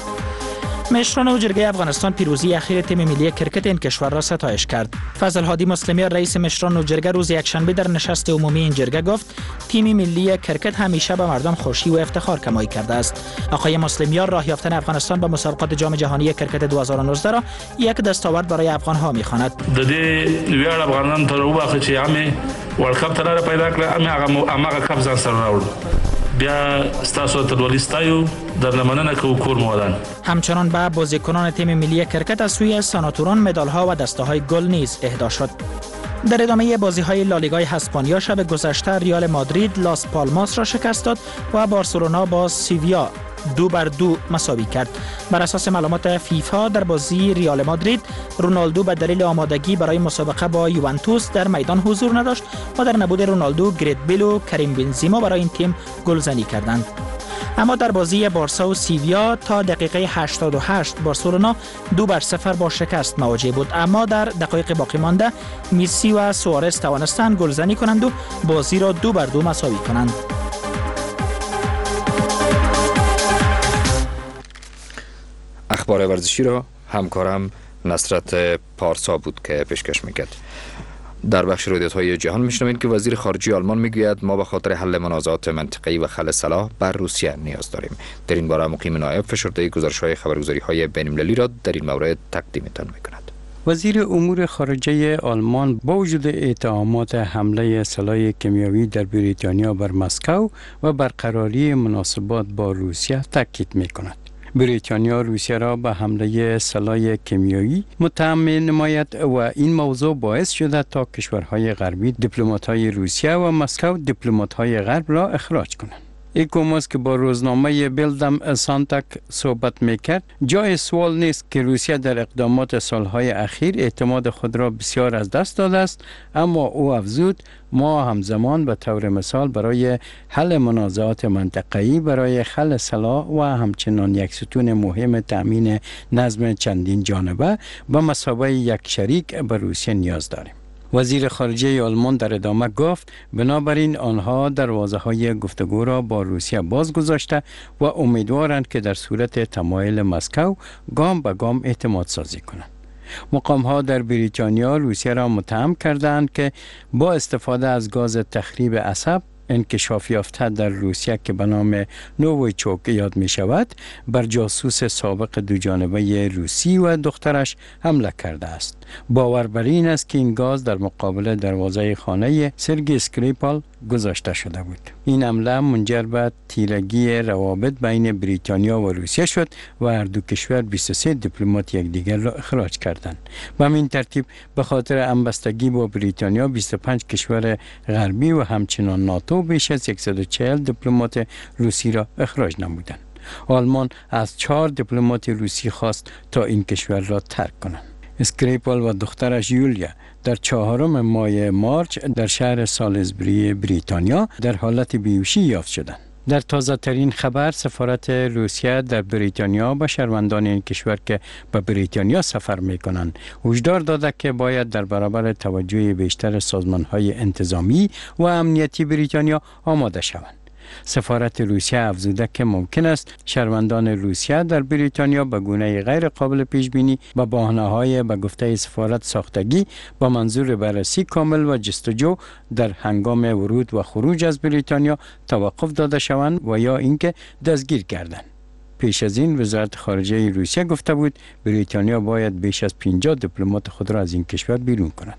مشران و جرگه افغانستان پیروزی اخیر تیم ملی کرکت این کشور را ستایش کرد. فضل هادی مسلمیار رئیس مشران و جرگه روز یکشنبه در نشست عمومی این جرگه گفت تیم ملی کرکت همیشه به مردم خوشی و افتخار کمایی کرده است. آقای مسلمیار راه یافتن افغانستان به مسابقات جام جهانی کرکت دو هزار و نوزده را یک دستاورد برای افغان ها می‌خواند. د دې ویاړ افغانان تر وبخښه چې همې ورلد کپ تر پیدا کړه همې هغه هغه کپ ځان سره راوړ. بیا ستاسو ترولي ستایو در نمانه کو کور مودن. همچنان به بازیکنان تیم ملی کرکت از سوی سناتوران مدال‌ها و دسته‌های گل نیز اهدا شد. در ادامه بازی‌های لالیگای اسپانیا شب گذشته ریال مادرید لاس پالماس را شکست داد و بارسلونا با سیویا دو بر دو مساوی کرد. بر اساس معلومات فیفا در بازی ریال مادرید رونالدو به دلیل آمادگی برای مسابقه با یوونتوس در میدان حضور نداشت و در نبود رونالدو گرت بیل و کریم بنزیما برای این تیم گلزنی کردند. اما در بازی بارسا و سیویا تا دقیقه هشتاد و هشت بارسلونا دو بر صفر با شکست مواجه بود، اما در دقایق باقی مانده مسی و سوارز توانستند گلزنی کنند و بازی را دو بر دو مساوی کنند. اخبار ورزشی را همکارم نصرت پارسا بود که پیشکش میکرد. در بخش رویدادهای جهان میشنوید که وزیر خارجه آلمان میگوید ما به خاطر حل منازعات منطقه‌ای و خل صلاح بر روسیه نیاز داریم. در این باره مقیم نایب فشرده گزارش‌های خبرگزاری‌های بین‌المللی را در این مورد تقدیمتان میکند. وزیر امور خارجه آلمان با وجود اتهامات حمله سلاح کیمیایی در بریتانیا بر مسکو و برقراری مناسبات با روسیه تاکید میکند. بریتانیا روسیه را به حمله سلاح کیمیایی متهم نماید و این موضوع باعث شده تا کشورهای غربی دیپلمات‌های روسیه و مسکو دیپلمات‌های غرب را اخراج کنند. ایکوموس که با روزنامه بیلدم سانتاک صحبت میکرد، جای سوال نیست که روسیه در اقدامات سالهای اخیر اعتماد خود را بسیار از دست داده است، اما او افزود ما همزمان به طور مثال برای حل منازعات منطقه‌ای برای خل صلاح و همچنان یک ستون مهم تأمین نظم چندین جانبه به مثابه یک شریک به روسیه نیاز داریم. وزیر خارجه آلمان در ادامه گفت بنابراین آنها دروازه‌های گفتگو را با روسیه باز گذاشته و امیدوارند که در صورت تمایل مسکو گام به گام اعتماد سازی کنند. مقام‌ها در بریتانیا روسیه را متهم کردند که با استفاده از گاز تخریب عصب انکشاف یافته در روسیه که به نام نوویچوک یاد می شود بر جاسوس سابق دو جانبه روسی و دخترش حمله کرده است. باور بر این است که این گاز در مقابل دروازه خانه سرگی اسکریپال گذاشته شده بود. این حمله منجر به تیرگی روابط بین بریتانیا و روسیه شد و هر دو کشور بیست و سه دیپلمات یکدیگر را اخراج کردند. به همین ترتیب به خاطر همبستگی با بریتانیا بیست و پنج کشور غربی و همچنان ناتو بیش از صد و چهل دیپلمات روسی را اخراج نمودند. آلمان از چهار دیپلمات روسی خواست تا این کشور را ترک کنند. اسکریپال و دخترش یولیا در چهارم ماه مارچ در شهر سالیزبری بریتانیا در حالت بیهوشی یافت شدند. در تازه ترین خبر سفارت روسیه در بریتانیا به شهروندان این کشور که به بریتانیا سفر می کنند هشدار داده که باید در برابر توجه بیشتر سازمان‌های انتظامی و امنیتی بریتانیا آماده شوند. سفارت روسیه افزوده که ممکن است شهروندان روسیه در بریتانیا به گونه غیر قابل پیش بینی به بهانه‌های به گفته سفارت ساختگی با منظور بررسی کامل و جستجو در هنگام ورود و خروج از بریتانیا توقف داده شوند و یا اینکه دستگیر گردند. پیش از این وزارت خارجه روسیه گفته بود بریتانیا باید بیش از پنجاه دیپلمات خود را از این کشور بیرون کند.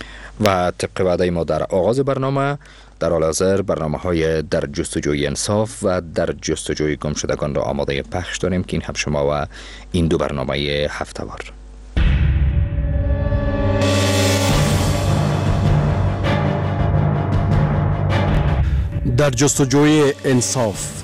و طبق وعده ما در آغاز برنامه، در حال حاضر برنامه های در جستجوی انصاف و در جستجوی گمشدگان را آماده پخش داریم که این هم شما و این دو برنامه هفته‌وار. در جستجوی انصاف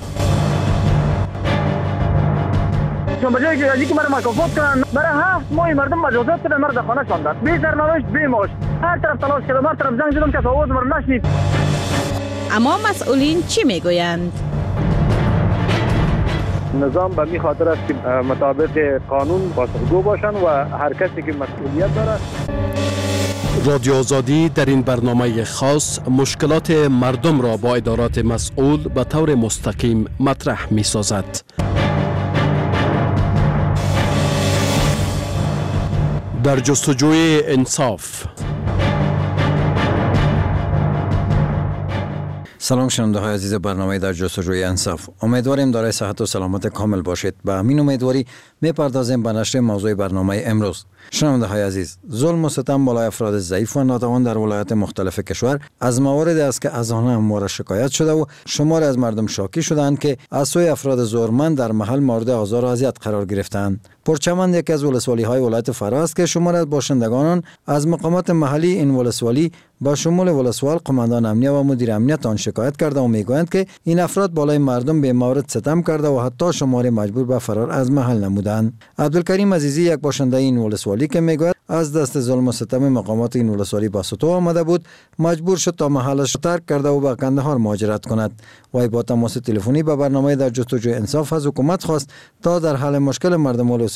چون بجای که که مرا مکافات کنن برای هفت ماه مردم مجازات کنن مرا در خانه شاندن بی سرنوشت بی معاش هر طرف تلاش کردم هر طرف زنگ زدم که آواز مرا نشنید. اما مسئولین چی میگویند؟ نظام به می خاطر است که مطابق قانون پاسخگو باشن و هر کسی که مسئولیت داره. رادیو آزادی در این برنامه خاص مشکلات مردم را با ادارات مسئول به طور مستقیم مطرح می سازد. در جستجوی انصاف. سلام شنونده های عزیز برنامه در جستجوی انصاف. امیدواریم دارای صحت و سلامت کامل باشید. به همین امیدواری میپردازیم به نشر موضوع برنامه امروز. شنونده های عزیز، ظلم و ستم بالای افراد ضعیف و ناتوان در ولایات مختلف کشور از مواردی است که از آنها همواره شکایت شده و شمار از مردم شاکی شدند که از سوی افراد زورمند در محل مورد آزار و اذیت قرار گرفتند. پرچمند یکی از ولسوالی های ولایت فرا است که شمار از باشندگان از مقامات محلی این ولسوالی با شمول ولسوال، قماندان امنیه و مدیر امنیت آن شکایت کرده و میگویند که این افراد بالای مردم به مورد ستم کرده و حتی شمار مجبور به فرار از محل نمودند. عبدالکریم عزیزی یک باشنده این ولسوالی که میگوید از دست ظلم و ستم مقامات این ولسوالی با سطو آمده بود، مجبور شد تا محلش ترک کرده و به قندهار مهاجرت کند. وی با تماس تلفنی به برنامه در جستجوی انصاف از حکومت خواست تا در حل مشکل مردم ولسوالی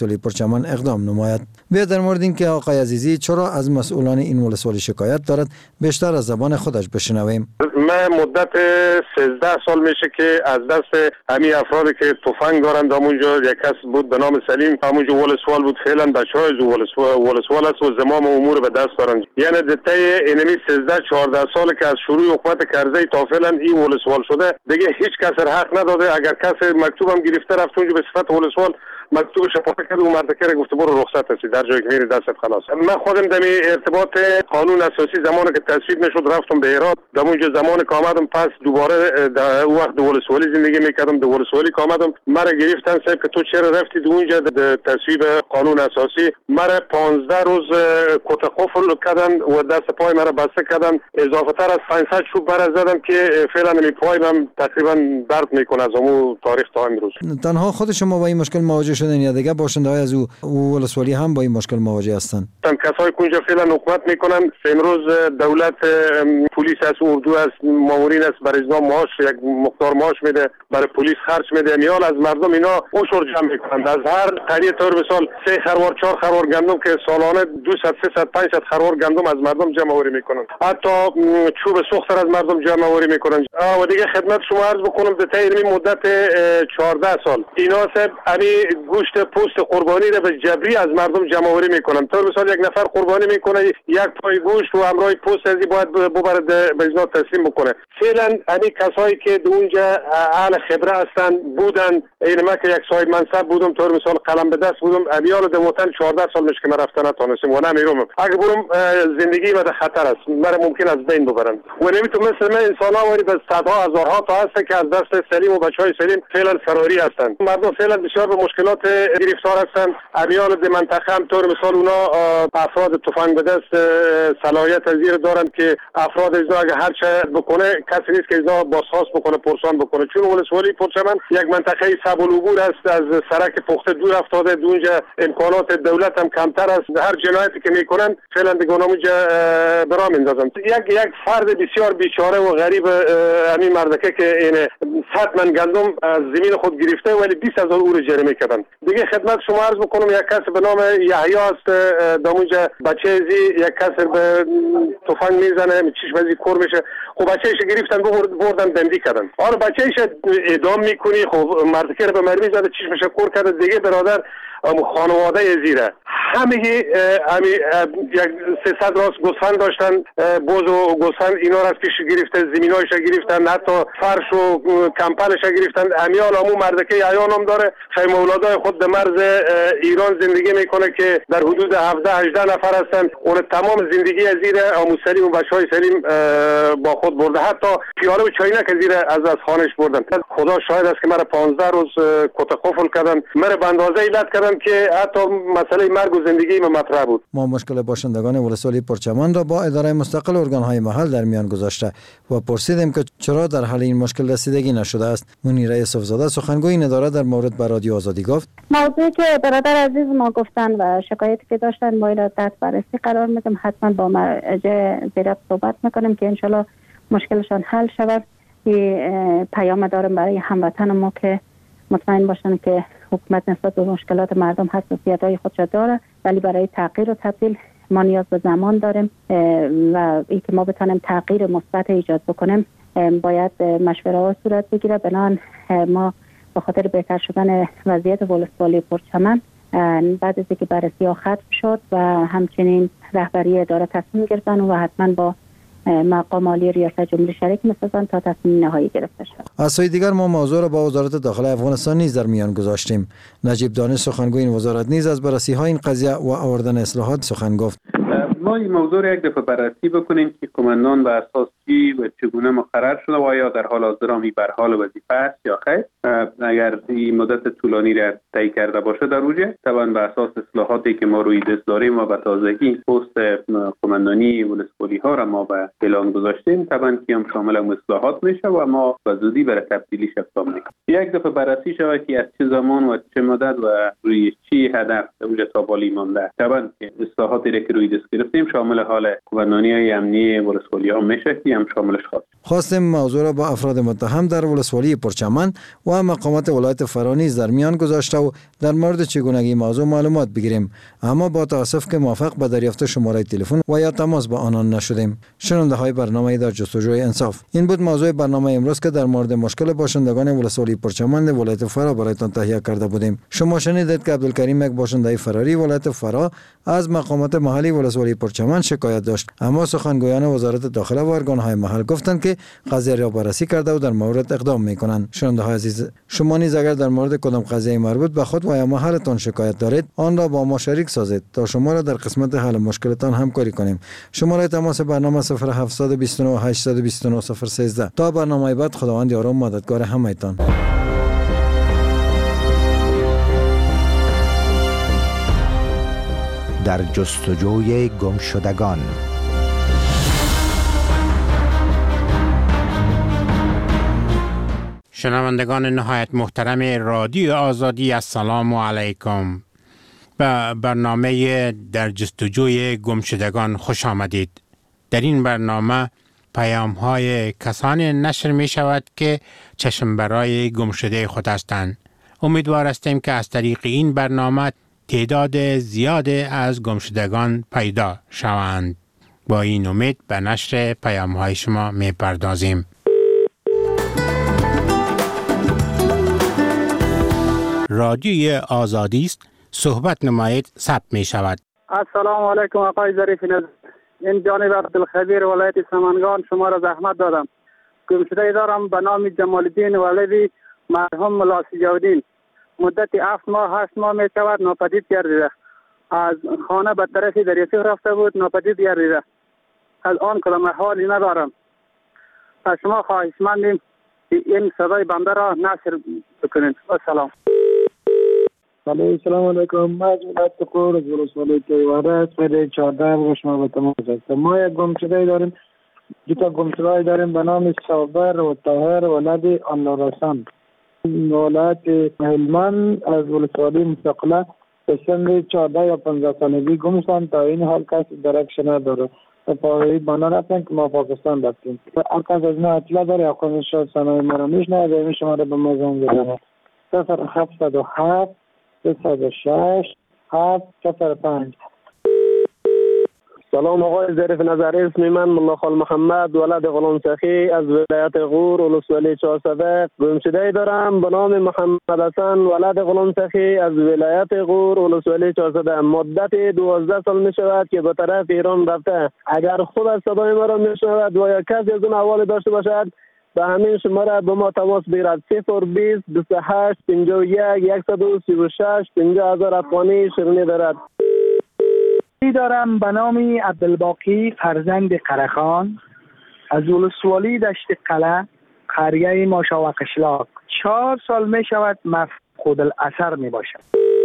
ولسوالی پرچمن اقدام نماید. بیا در مورد اینکه آقای عزیزی چرا از مسئولان این ولسوالی شکایت دارد بیشتر از زبان خودش بشنویم. من مدت سیزده سال میشه که از دست همین افرادی که تفنگ دارند همونجا یک کس بود به نام سلیم همونجا ولسوال بود، فعلا بچهای ولسوال ولسوال است و زمام امور به دست دارند. یعنی دته اینمی سیزده چهارده سال که از شروع حکومت کرزی تا فعلا این ولسوال شده دیگه هیچ کس حق نداده. اگر کس مکتوبم گرفته رفت اونجا به صفت ولسوال مکتوب شفاف کرد و مردکر گفته برو رخصت هستی در جایی که میری دستت خلاص. من خودم دمی ارتباط قانون اساسی زمانی که تصویب نشد رفتم به هرات، دمونجا زمان که آمدم پس دوباره در وقت ولسوالی زندگی میکردم، در ولسوالی که آمدم مرا گرفتن صاحب که تو چرا رفتی اونجا در تصویب قانون اساسی. مرا پانزده روز کت قفل کردن و دست پای مرا بسته کردن، اضافه تر از پانصد چوب برا زدن که فعلا می پایم تقریبا درد میکنه از اون تاریخ تا امروز. تنها خود شما با این مشکل مواجه شدن یا دیگه باشنده‌های از او ولسوالی هم با این مشکل مواجه هستند؟ تن کسایی که اونجا فعلا حکومت میکنن امروز دولت پلیس است، اردو است، مامورین است، برای اینا معاش یک مقدار معاش میده، برای پلیس خرج میده. میال از مردم اینا عشر جمع میکنند. از هر قریه طور مثال سه خروار چهار خروار گندم که سالانه دویست سیصد پانصد خروار گندم از مردم جمع آوری میکنند. حتی چوب سوختر از مردم جمع آوری میکنند. و دیگه خدمت شما عرض بکنم در طی مدت چهارده سال اینا سب یعنی گوشت پوست قربانی را به جبری از مردم جمع آوری میکنن. طور مثال یک نفر قربانی میکنه یک پای گوشت و همراه پوست ازی باید ببرد به اینا تسلیم بکنه. فعلا یعنی کسایی که اونجا اهل خبره هستند بودن، این ما که یک صاحب منصب بودم طور مثال قلم به دست بودم، امیال در وطن چهارده سال میشه که من رفتن نتونستم و نمیرم. اگه برم زندگی من خطر است، مرا ممکن است بین ببرن و نمیتونم مثل من انسان ها ولی به صدها هزارها تا هست که از دست سلیم و بچهای سلیم فعلا فراری هستند. مردم فعلا بسیار به مشکلات گرفتار هستند. امیال در منطقه هم طور مثال اونا افراد تفنگ به دست صلاحیت از زیر دارند که افراد اینا اگه هر چه بکنه کسی نیست که اینا بازخواست بکنه پرسان بکنه. چون ولسوالی پرچمن یک منطقه سبل العبور است، از سرک پخته دور افتاده، اونجا امکانات دولت هم کمتر است. هر جنایتی که میکنن فعلا دیگه اونجا برا میندازن. یک یک فرد بسیار بیچاره و غریب همین مردکه که این صد من گندم از زمین خود گرفته ولی بیست هزار اورو جریمه کردن. دیگه خدمت شما عرض بکنم یک کس به نام یحیی است دامونجا بچه ازی یک کس به تفنگ میزنه چشمازی کور میشه. خب بچه‌اش گرفتن بردن بندی کردن. آره بچه‌اش اعدام میکنی. خب مردکه رو به مرمی زده چشمش کور کرده. دیگه برادر خانواده زیره همه همی یک سیصد راست گوسفند داشتن، بوز و گوسفند اینا را از پیش گرفته، زمینایش گرفتن، حتی فرش و کمپلش گرفتن. امیال همون مردکه ایان هم داره. خیمه اولادای خود در مرز ایران زندگی میکنه که در حدود هفده هجده نفر هستن. اون تمام زندگی از زیر امو سلیم و بچهای سلیم با خود برده. حتی پیاله و چاینک از زیر از از خانش بردن. خدا شاهد است که مرا پانزده روز کت قفل کردن، مرا به اندازه علت کردن که حتی مسئله مرگ و زندگی ما مطرح بود. ما مشکل باشندگان ولسوالی پرچمن را با اداره مستقل ارگان‌های محل در میان گذاشته و پرسیدیم که چرا در حل این مشکل رسیدگی نشده است. منیره یوسفزاده سخنگوی این اداره در مورد به رادیو آزادی گفت موضوعی که برادر عزیز ما گفتن و شکایتی که داشتن ما را تحت بررسی قرار میدیم. حتما با مرجع زیر صحبت میکنیم که انشالله مشکلشان حل شود. این پیام دارم برای هموطن ما که مطمئن باشن که حکومت نسبت به مشکلات مردم حساسیت‌های خودش داره، ولی برای تغییر و تبدیل ما نیاز به زمان داریم و این که ما بتونیم تغییر مثبت ایجاد بکنیم باید مشوره ها صورت بگیره. بنابراین ما به خاطر بهتر شدن وضعیت ولسوالی پرچمن بعد از اینکه بررسی ها ختم شد و همچنین رهبری اداره تصمیم گرفتن و حتما با مقام عالی ریاست جمهوری شریک می‌سازند تا تصمیم نهایی گرفته شود. از سوی دیگر ما موضوع را با وزارت داخلی افغانستان نیز در میان گذاشتیم. نجیب دانش سخنگوی این وزارت نیز از بررسی‌های این قضیه و آوردن اصلاحات سخن گفت. ما این موضوع را یک دفعه بررسی بکنیم که قماندان به اساس چی و چگونه مقرر شده و آیا در حال حاضر هم بر حال وظیفه است یا خیر. اگر این مدت طولانی را طی کرده باشه در اوجه طبعا به اساس اصلاحاتی که ما روی دست داریم و به تازگی پست قماندانی ولسوالی ها را ما به اعلان گذاشتیم طبعا که هم شامل اصلاحات میشه و ما به زودی برای تبدیلیش اقدام میکنیم. یک دفعه بررسی شود که از چه زمان و چه مدت و روی چی هدف اوجه تا بالی مانده. طبعا که اصلاحاتی را که روی دست گرفتیم میکنیم شامل حال قوانینی های امنی ولسوالی ها میشه که هم شاملش خواست. خواستیم موضوع را با افراد متهم در ولسوالی پرچمن و مقامات ولایت فرا نیز در میان گذاشته و در مورد چگونگی موضوع معلومات بگیریم، اما با تاسف که موفق به دریافت شماره تلفن و یا تماس با آنان نشدیم. شنونده های برنامه در جستجوی انصاف، این بود موضوع برنامه امروز که در مورد مشکل باشندگان ولسوالی پرچمن ولایت فرا برایتان تهیه کرده بودیم. شما شنیدید که عبدالکریم، یک باشنده فراری ولایت فرا، از مقامات محلی ولسوالی پرچمن شکایت داشت، اما سخنگویان وزارت داخله و ارگان‌های محل گفتند که قضیه را بررسی کرده و در مورد اقدام می‌کنند. شنونده های عزیز، شما نیز اگر در مورد کدام قضیه مربوط به خود و یا محلتان شکایت دارید، آن را با ما شریک سازید تا شما را در قسمت حل مشکلتان همکاری کنیم. شماره تماس برنامه صفر هفت دو نه هشت دو نه صفر یک سه. تا برنامه بعد، خداوند یار و مددگار همه‌تان. در جستجوی گمشدگان. شنوندگان نهایت محترم رادیو آزادی، السلام علیکم. به برنامه در جستجوی گمشدگان خوش آمدید. در این برنامه پیام های کسانی نشر می شود که چشم برای گمشده خود هستند. امیدوار هستیم که از طریق این برنامه تعداد زیاد از گمشدگان پیدا شوند. با این امید به نشر پیام های شما می پردازیم. رادیوی آزادی است، صحبت نمایید، ثبت می شود. السلام علیکم آقای ظریف نظر. این جانب عبدالخبیر ولایت سمنگان شما را زحمت دادم. گمشده دارم به نام جمال الدین ولدی مرحوم ملا سجاودین. مدت هفت ماه هشت ماه می شود ناپدید گردیده. از خانه به طرف دریاچه رفته بود، ناپدید گردیده. از آن کدام حالی ندارم. از شما خواهشمندیم این صدای بنده را نشر بکنید. السلام. السلام علیکم. ما از ولایت قور از ولسوالی کیواره سر چهارده و شما به تماس هستم. ما یک گمشده داریم، دو تا گمشده داریم به نام صابر و طاهر ولد انورحسن. ولایت هلمند از ولسوالی مستقله به سن چهارده یا پانزده سالگی گم شدند. تا این حال کسی درکش نداره. پاوی بنا رفتن که ما پاکستان رفتیم. هر کس از ما اطلاع داره یا خودش صنایع ما را میشنوه، این شما را به ما زنگ بزنه. صفر هفت و هفت صفر شش هفت صفر پنج. سلام آقای ظریف نظری، اسم من ملا خال محمد ولد غلام سخی از ولایت غور ولسوالی چهارصده. گمشده دارم به نام محمد حسن ولد غلام سخی از ولایت غور ولسوالی چهارصده. مدت دوازده سال می شود که به طرف ایران رفته. اگر خود از صدای ما را می شنود و یا کسی از اون احوال داشته باشد به همین شماره به ما تماس بگیرد. صفر بیست بیست و هشت پنجاه و یک صد و سی و شش پنجاه هزار افغانی شیرینی دارد. دارم به نام عبدالباقی فرزند قرخان از ولسوالی دشت قلعه قریه ماشا و قشلاق. چهار سال می شود مفقود الاثر می باشد.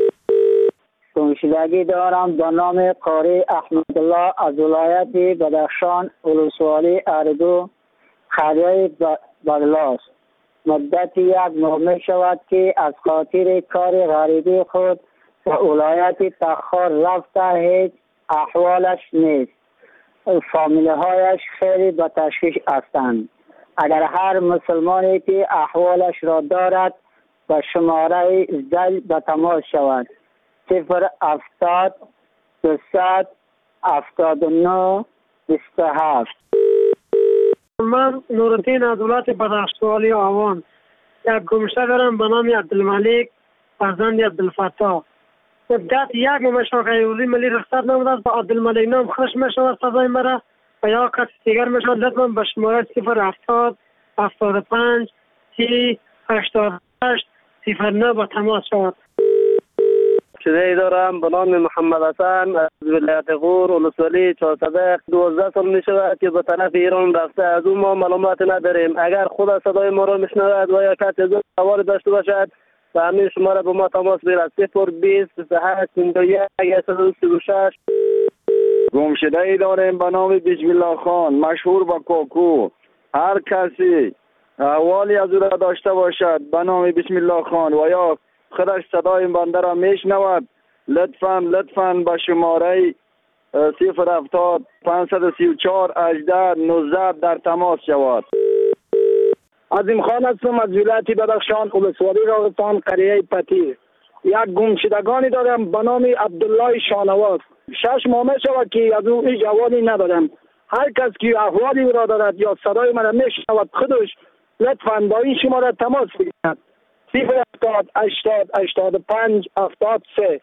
گمشدگی دارم به نام قاری احمدالله از ولایت بدخشان ولسوالی اردو قریه بغلاس. مدت یک ماه می شود که از خاطر کار غریبی خود به ولایت تخار رفته، هیچ احوالش نیست. فامیله هایش خیلی به تشویش هستند. اگر هر مسلمانی که احوالش را دارد به شماره زل به تماس شود. صفر هفتاد دوصد هفتاد و نه بیست و هفت. من نورالدین از ولایت بدخشان آوان. یک گمشده دارم به نام عبدالملک فرزند عبدالفتاح. مدت یک مشاق ایولی ملی رخصت نمودند با عبدالملک نام خوش میشود صدای مرا و یا کسی دیگر میشود. لطفا به شماره صفر هفتاد هفتاد و پنج سی هشتاد و هشت صفر نه با تماس شود. گمشده دارم به نام محمد حسن از ولایت غور ولسوالی چهارصده. دوازده سال می شود که به طرف ایران رفته. از اون ما معلومات نداریم. اگر خود صدای ما را میشنود و یا کسی از اون داشته باشد به همین شماره به ما تماس بگیرد. صفر بیست بیست و هشت پنجاه و یک صد و سی و شش. گمشده ای داریم به نام بسم الله خان مشهور با کوکو. هر کسی احوالی از او را داشته باشد به نام بسم الله خان و یا خودش صدای بنده را میشنود لطفاً لطفاً به شماره صفر هفتاد پانصد و سی و چهار هجده نوزده در تماس شود. عظیم خان هستم از ولایت بدخشان، ولسوالی راغستان، قریه پتیر. یک گمشدگانی دارم به نام عبدالله شانواز. شش ماه می شود که از او هیچ جوابی ندارم. هر کس که احوالی او را دارد یا صدای من میشنود خودش لطفاً با این شماره تماس بگیرد. صفر هفتاد هشتاد هشتاد و پنج هفتاد و سه.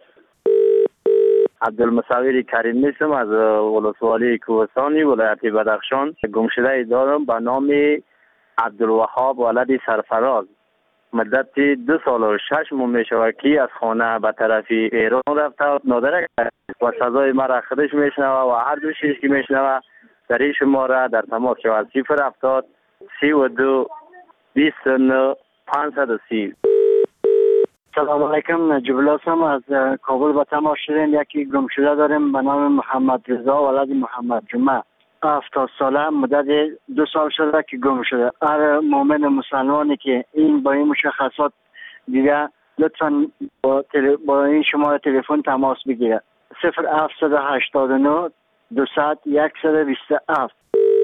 عبدالمصور کریم نیستم از ولسوالی کوهستانی ولایت بدخشان. گمشده دارم به نام عبدالوهاب ولد سرفراز. مدت دو سال و شش ماه می شود که از خانه به طرف ایران رفته و نادرک و صدای مرا خودش میشنوه و هر دو چیز که میشنوه در این شماره در تماس شود. صفر هفتاد سی و دو بیست و نه پانصد و سی. سلام علیکم، جبل هستم از کابل به تماس شدیم. یکی گمشده داریم به نام محمد رضا ولد محمد جمعه. هفتاد ساله، مدت دو سال شده که گم شده. هر مؤمن مسلمانی که این با این مشخصات دیگه لطفاً با, تل... با این شماره تلفن تماس بگیره. صفر هفتصد و هشتاد و نه دویست صد و بیست و هفت.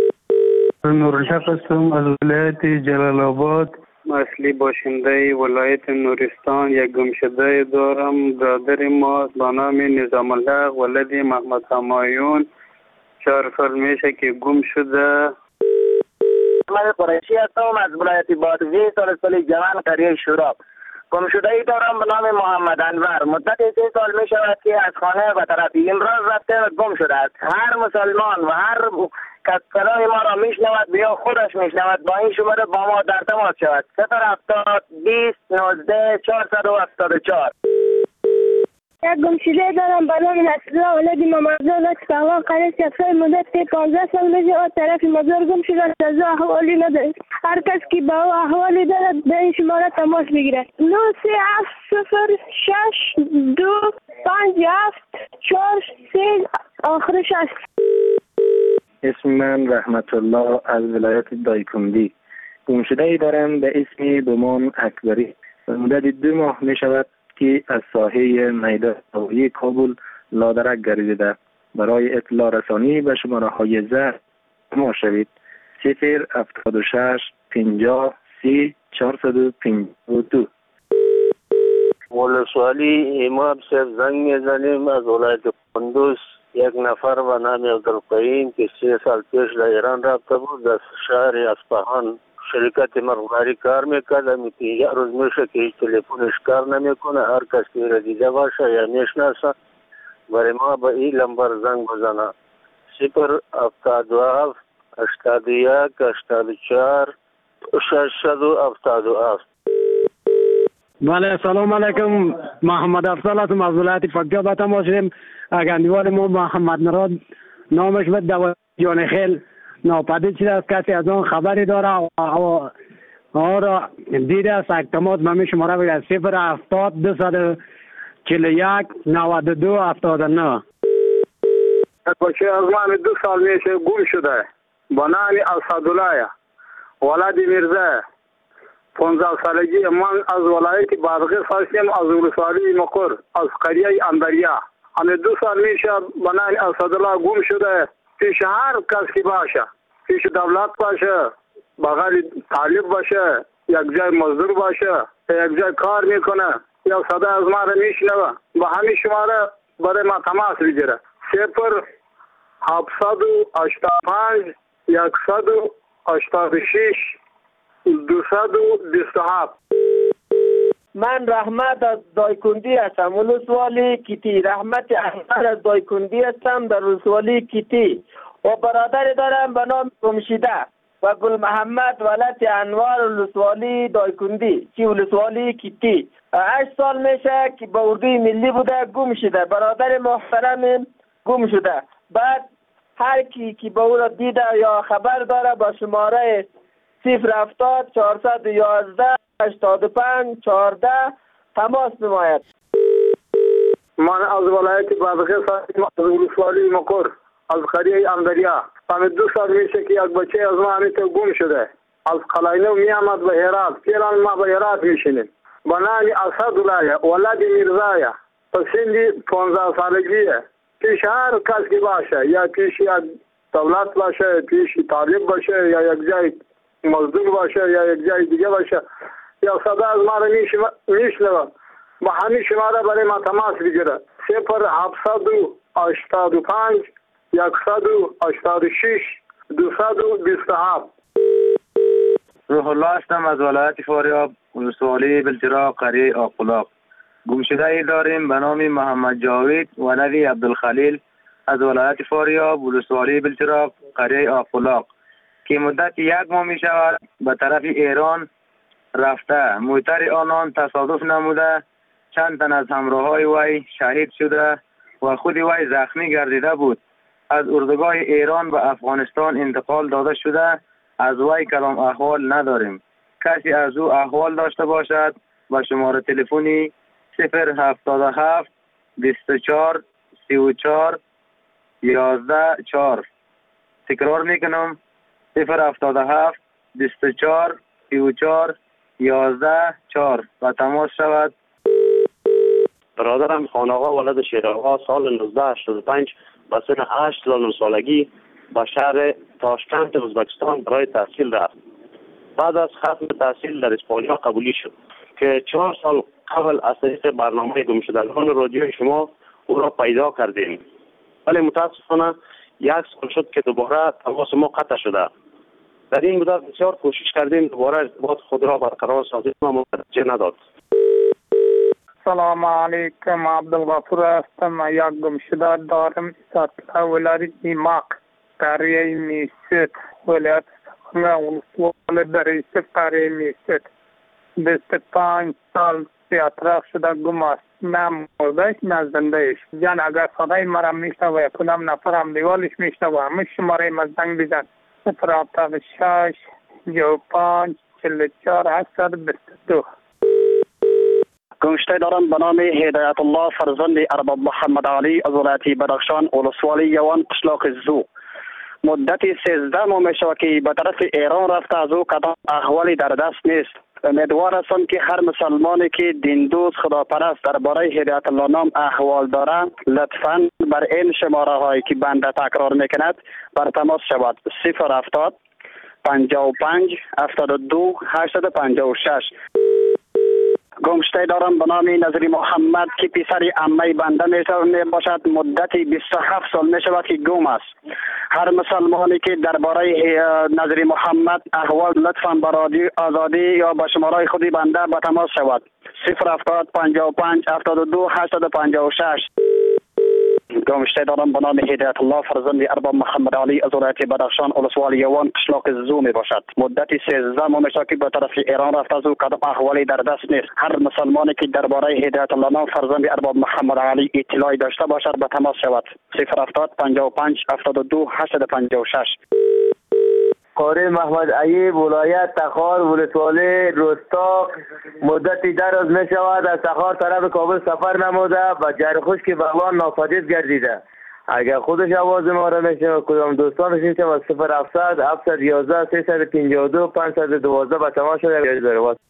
نورالحق هستم از ولایت جلال آباد، اصلی باشنده ولایت نورستان. یک گمشده دارم، برادر ما با نام نظام الحق ولد محمد همایون. چهار سال میشه که گم شده. من قریشی هستم از ولایت بادغیس، ولسوالی جوان، قریه شوراب. گم شده ای دارم به نام محمد انور. مدت سه سال می شود که از خانه به طرف امروز رفته و گم شده است. هر مسلمان و هر کس صدای ما را میشنود بیا خودش میشنود با این شماره با ما در تماس شود. صفر هفتاد بیست نوزده چهارصد و هفتاد و چهار. یک گمشده دارم به نام نصرالله ولد محمدرضا لطف‌آقا قریه سفر. مدت پانزده سال میشه از طرف مزار گم شده است. از احوالی ندارد. هر کس که با او احوالی دارد به این شماره تماس بگیرد. نه سه هفت صفر شش دو پنج هفت چهار سه آخرش است. اسم من رحمت الله از ولایت دایکندی. گمشده ای دارم به اسم بومان اکبری. مدت دو ماه می شود که از ساحه میدان هوایی کابل لادرک گردیده. برای اطلاع رسانی به شماره های زر ما شوید. صفر هفتاد و شش پنجاه سی چهارصد و پنجاه و دو. ولسوالی امام صاحب زنگ میزنیم از ولایت کندوز. یک نفر به نام عبدالقیوم که سه سال پیش در ایران رفته بود، در شهر اصفهان شرکت مخبری کار میکرد. امیتی یک روز میشه که هیچ تلفنش کار نمیکنه. هر کس که را دیده باشه یا میشناسه برای ما به این لمبر زنگ بزنه. صفر هفتاد و هفت هشتاد و یک هشتاد و چهار ششصد و هفتاد و هفت. بله، سلام علیکم. محمد افضل هستم از ولایت فقیه به تماس شدیم. گندیوال ما محمد مراد نامش به دو جان خیل ناپدید شده است. کسی از آن خبری داره و آن دیده است اکتماس به می شماره بگید. صفر هفتاد دویست چهل و یک نود و دو هفتاد و نه. بچه از من دو سال میشه گم شده با نام اسدالله ولد میرزا. پانزده سالگی. من از ولایت بادغیس هستم، از ولسوالی مقر، از قریه اندریا. همه دو سال میشه با نام اسدالله گم شده. پیش هر کس که باشه، پیش دولت باشه، بغل طالب باشه، یک جای مزدور باشه، یک جای کار میکنه یا صدا از ما را میشنوه با همین شماره برای ما تماس بگیره. صفر هفتصد و هشتاد و پنج یکصد و هشتاد و شش دویست و بیست و هفت. من رحمت از دایکندی هستم، ولسوالی کیتی. رحمت احمد از دایکندی هستم در ولسوالی کیتی و برادر دارم به نام گمشده و گل محمد ولد انوار ولسوالی دایکندی چی ولسوالی کیتی. هشت سال میشه که با اردوی ملی بوده گم شده. برادر محترم گم شده. بعد هر کی که با او را دیده یا خبر داره با شماره صفر هفتاد چهارصد و یازده هشتاد و پنج چهارده تماس نماید. من از ولایت بادغیس هستم، از ولسوالی مقر، از قریه اندریا. همه دو سال میشه که یک بچه از ما همیته گم شده. از قلاینو می آمد به هرات. فعلا ما به هرات میشینیم. با نام اسدالله ولد میرزا. سنی پانزده سالگیه. پیش هر کس که باشه، یا پیش یک دولت باشه، پیش طالب باشه، یا یک جای مزدور باشه، یا یک جای دیگه باشه، یا صدا از ما را میشنوه، با همین شماره برای ما تماس بگیره. صفر هفتصد و هشتاد و پنج یکصد و هشتاد و شش دویست و بیست و هفت. روح الله هستم از ولایت فاریاب، ولسوالی بلچراغ، قریه آقلاق. گمشده ای داریم به نام محمد جاوید ولدی عبدالخلیل از ولایت فاریاب، ولسوالی بلچراغ، قریه آقلاق که مدت یک ماه می شود به طرف ایران رفته. موتر آنان تصادف نموده، چند تن از همراه های وی شهید شده و خود وی زخمی گردیده بود. از اردوگاه ایران به افغانستان انتقال داده شده. از وی کلام احوال نداریم. کسی از او احوال داشته باشد با شماره تلفنی صفر هفتاد و هفت بیست و چهار سی و چهار یازده چهار. تکرار میکنم صفر هفتاد و هفت بیست و چهار سی و چهار یازده چهار و تماس شود. برادرم خان آقا ولد شیر آقا سال نوزده هشتاد و پنج به سن هشت سالگی به شهر تاشکند ازبکستان برای تحصیل رفت. بعد از ختم تحصیل در اسپانیا قبولی شد که چهار سال قبل از طریق برنامه گمشدگان رادیوی شما او را پیدا کردیم، ولی متاسفانه یک سال شد که دوباره تماس ما قطع شده. در این مدت بسیار کوشش کردیم دوباره ارتباط خود را برقرار سازیم اما نتیجه نداد. سلام علیکم، عبدالغفور هستم. یک گمشده دارم سطح ولایت نیماق، قریه میست، ولایت سخنه ولسوال دریسه، قریه میست. بیست و پنج سال اطراف شده گم است، نه مردهش نه زندهش. جان اگر صدای مرا میشنوه کدام نفرم دیوالش میشنوه همه شماره ما زنگ بزن. صفر هفتاد و شش جو پنج چهل و چهار هشتصد و بیست و دو. گمشته دارم به نام هدایت الله فرزند ارباب محمد علی از ولایت بدخشان، ولسوالی یوان، قشلاق زو. مدت سیزده ماه می شود که به طرف ایران رفته. از او کدام احوالی در دست نیست. امیدوار هستم که هر مسلمانی که دین دوست خداپرست درباره هدایت الله نام احوال دارند لطفاً بر این شماره هایی که بنده تکرار میکند بر تماس شود. صفر هفتاد پنجاه و پنج هفتاد و دو هشتصد و پنجاه و شش. گمشته دارم به نام نظری محمد که پسر عمه بنده می باشد. مدتی بیست و هفت سال می شود که گم است. هر مسلمانی که درباره نظری محمد احوال لطفاً به رادیو آزادی یا به شماره خودی بنده به تماس شود. صفر هفتاد پنجاه و پنج هفتاد و دو هشتصد و پنجاه و شش. گمشته دارم به نام هدایت الله فرزند ارباب محمد علی از ولایت بدخشان، ولسوالی یوان، قشلاق زو می باشد. مدتی سیزده ماه می شود که به طرف ایران رفته. از او کدام احوالی در دست نیست. هر مسلمانی که درباره هدایت الله نام فرزند ارباب محمد علی اطلاعی داشته باشد به تماس شود. صفر هفتاد پنجاه و پنج هفتاد و دو هشتصد و پنجاه و شش. قاری محمد ایوب ولایت تخار، ولسوالی رستاق. مدتی دراز می شود از تخار طرف کابل سفر نموده و جر خشک بغلان ناپدید گردیده. اگر خودش آواز ما را میشنوه کدام دوستانش میشه و صفر هفتصد هفتصد و یازده سیصد و پنجاه و دو پانصد و دوازده به تماس شده.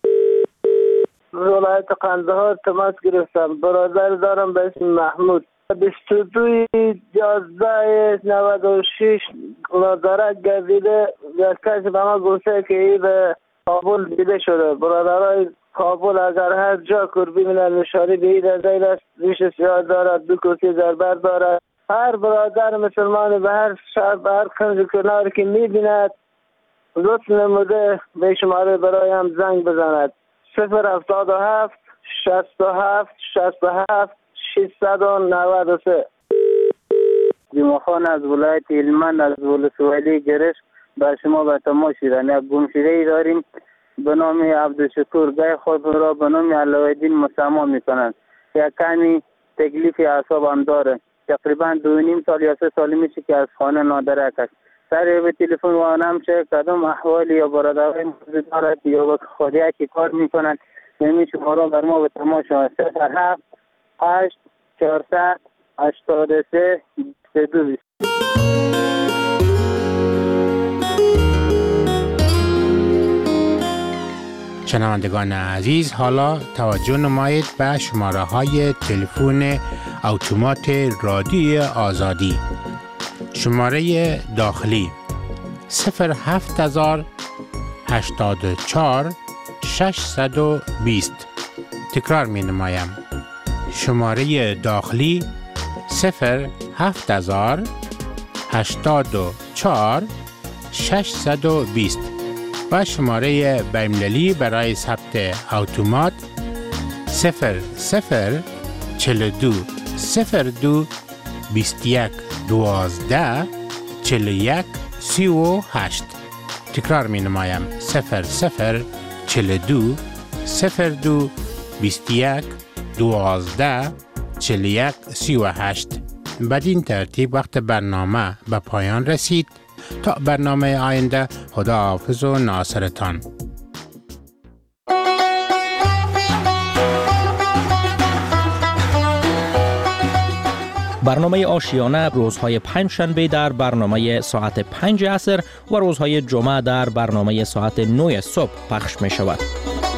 ولایت قندهار تماس گرفتم. برادر دارم به اسم محمود. بیست و دو یازده نود و شش مدارک گردیده. یک کسی به ما گفته که ای به کابل دیده شده. برادرای کابل اگر هر جا کر ببینن نشانی به این رضایل است. ریش سیاه دارد، دو کسی زربر دارد. هر برادر مسلمان به هر شهر به هر کنج کنار که میبیند لطف نموده به شماره برای هم زنگ بزند. صفر هفتاد و هفت شصت و هفت شصت و هفت ششصد و نود و سه. جمعه خان از ولایت هلمند از ولسوالی گرش به شما به تماس شدن. یک گمشده ای داریم به نام عبدالشکور. گای خود را به نام علاءالدین مسما میکنند. یک کمی تکلیف اعصاب هم داره. تقریبا دو نیم سال یا سه سالی میشه که از خانه نادرک است. سر به تلفن و آنم چه کدام احوالی یا برادرهای موجود دارد یا با خودی که کار میکنند نمی شما بر ما به تماس شود. صفر هفت هشت چهارصد هشتاد و سه بیست و دو. شنوندگان عزیز، حالا توجه نمایید به شماره های تلفن اتومات رادیو آزادی. شماره داخلی صفر هفت هزار هشتاد و چهار ششصد و بیست. تکرار می نمایم. شماره داخلی صفر هفت هزار هشتاد و چهار ششصد و بیست و شماره بین‌المللی برای ثبت اتومات صفر صفر چهل و دو صفر دو بیست و یک دوازده چهل و یک سی و هشت. تکرار می نمایم. صفر صفر چهل و دو صفر دو بیست و یک دوازده چهل و یک سی و هشت. بدین ترتیب وقت برنامه به پایان رسید. تا برنامه آینده، خداحافظ و ناصرتان. برنامه آشیانه روزهای پنج شنبه در برنامه ساعت پنج عصر و روزهای جمعه در برنامه ساعت نه صبح پخش می شود.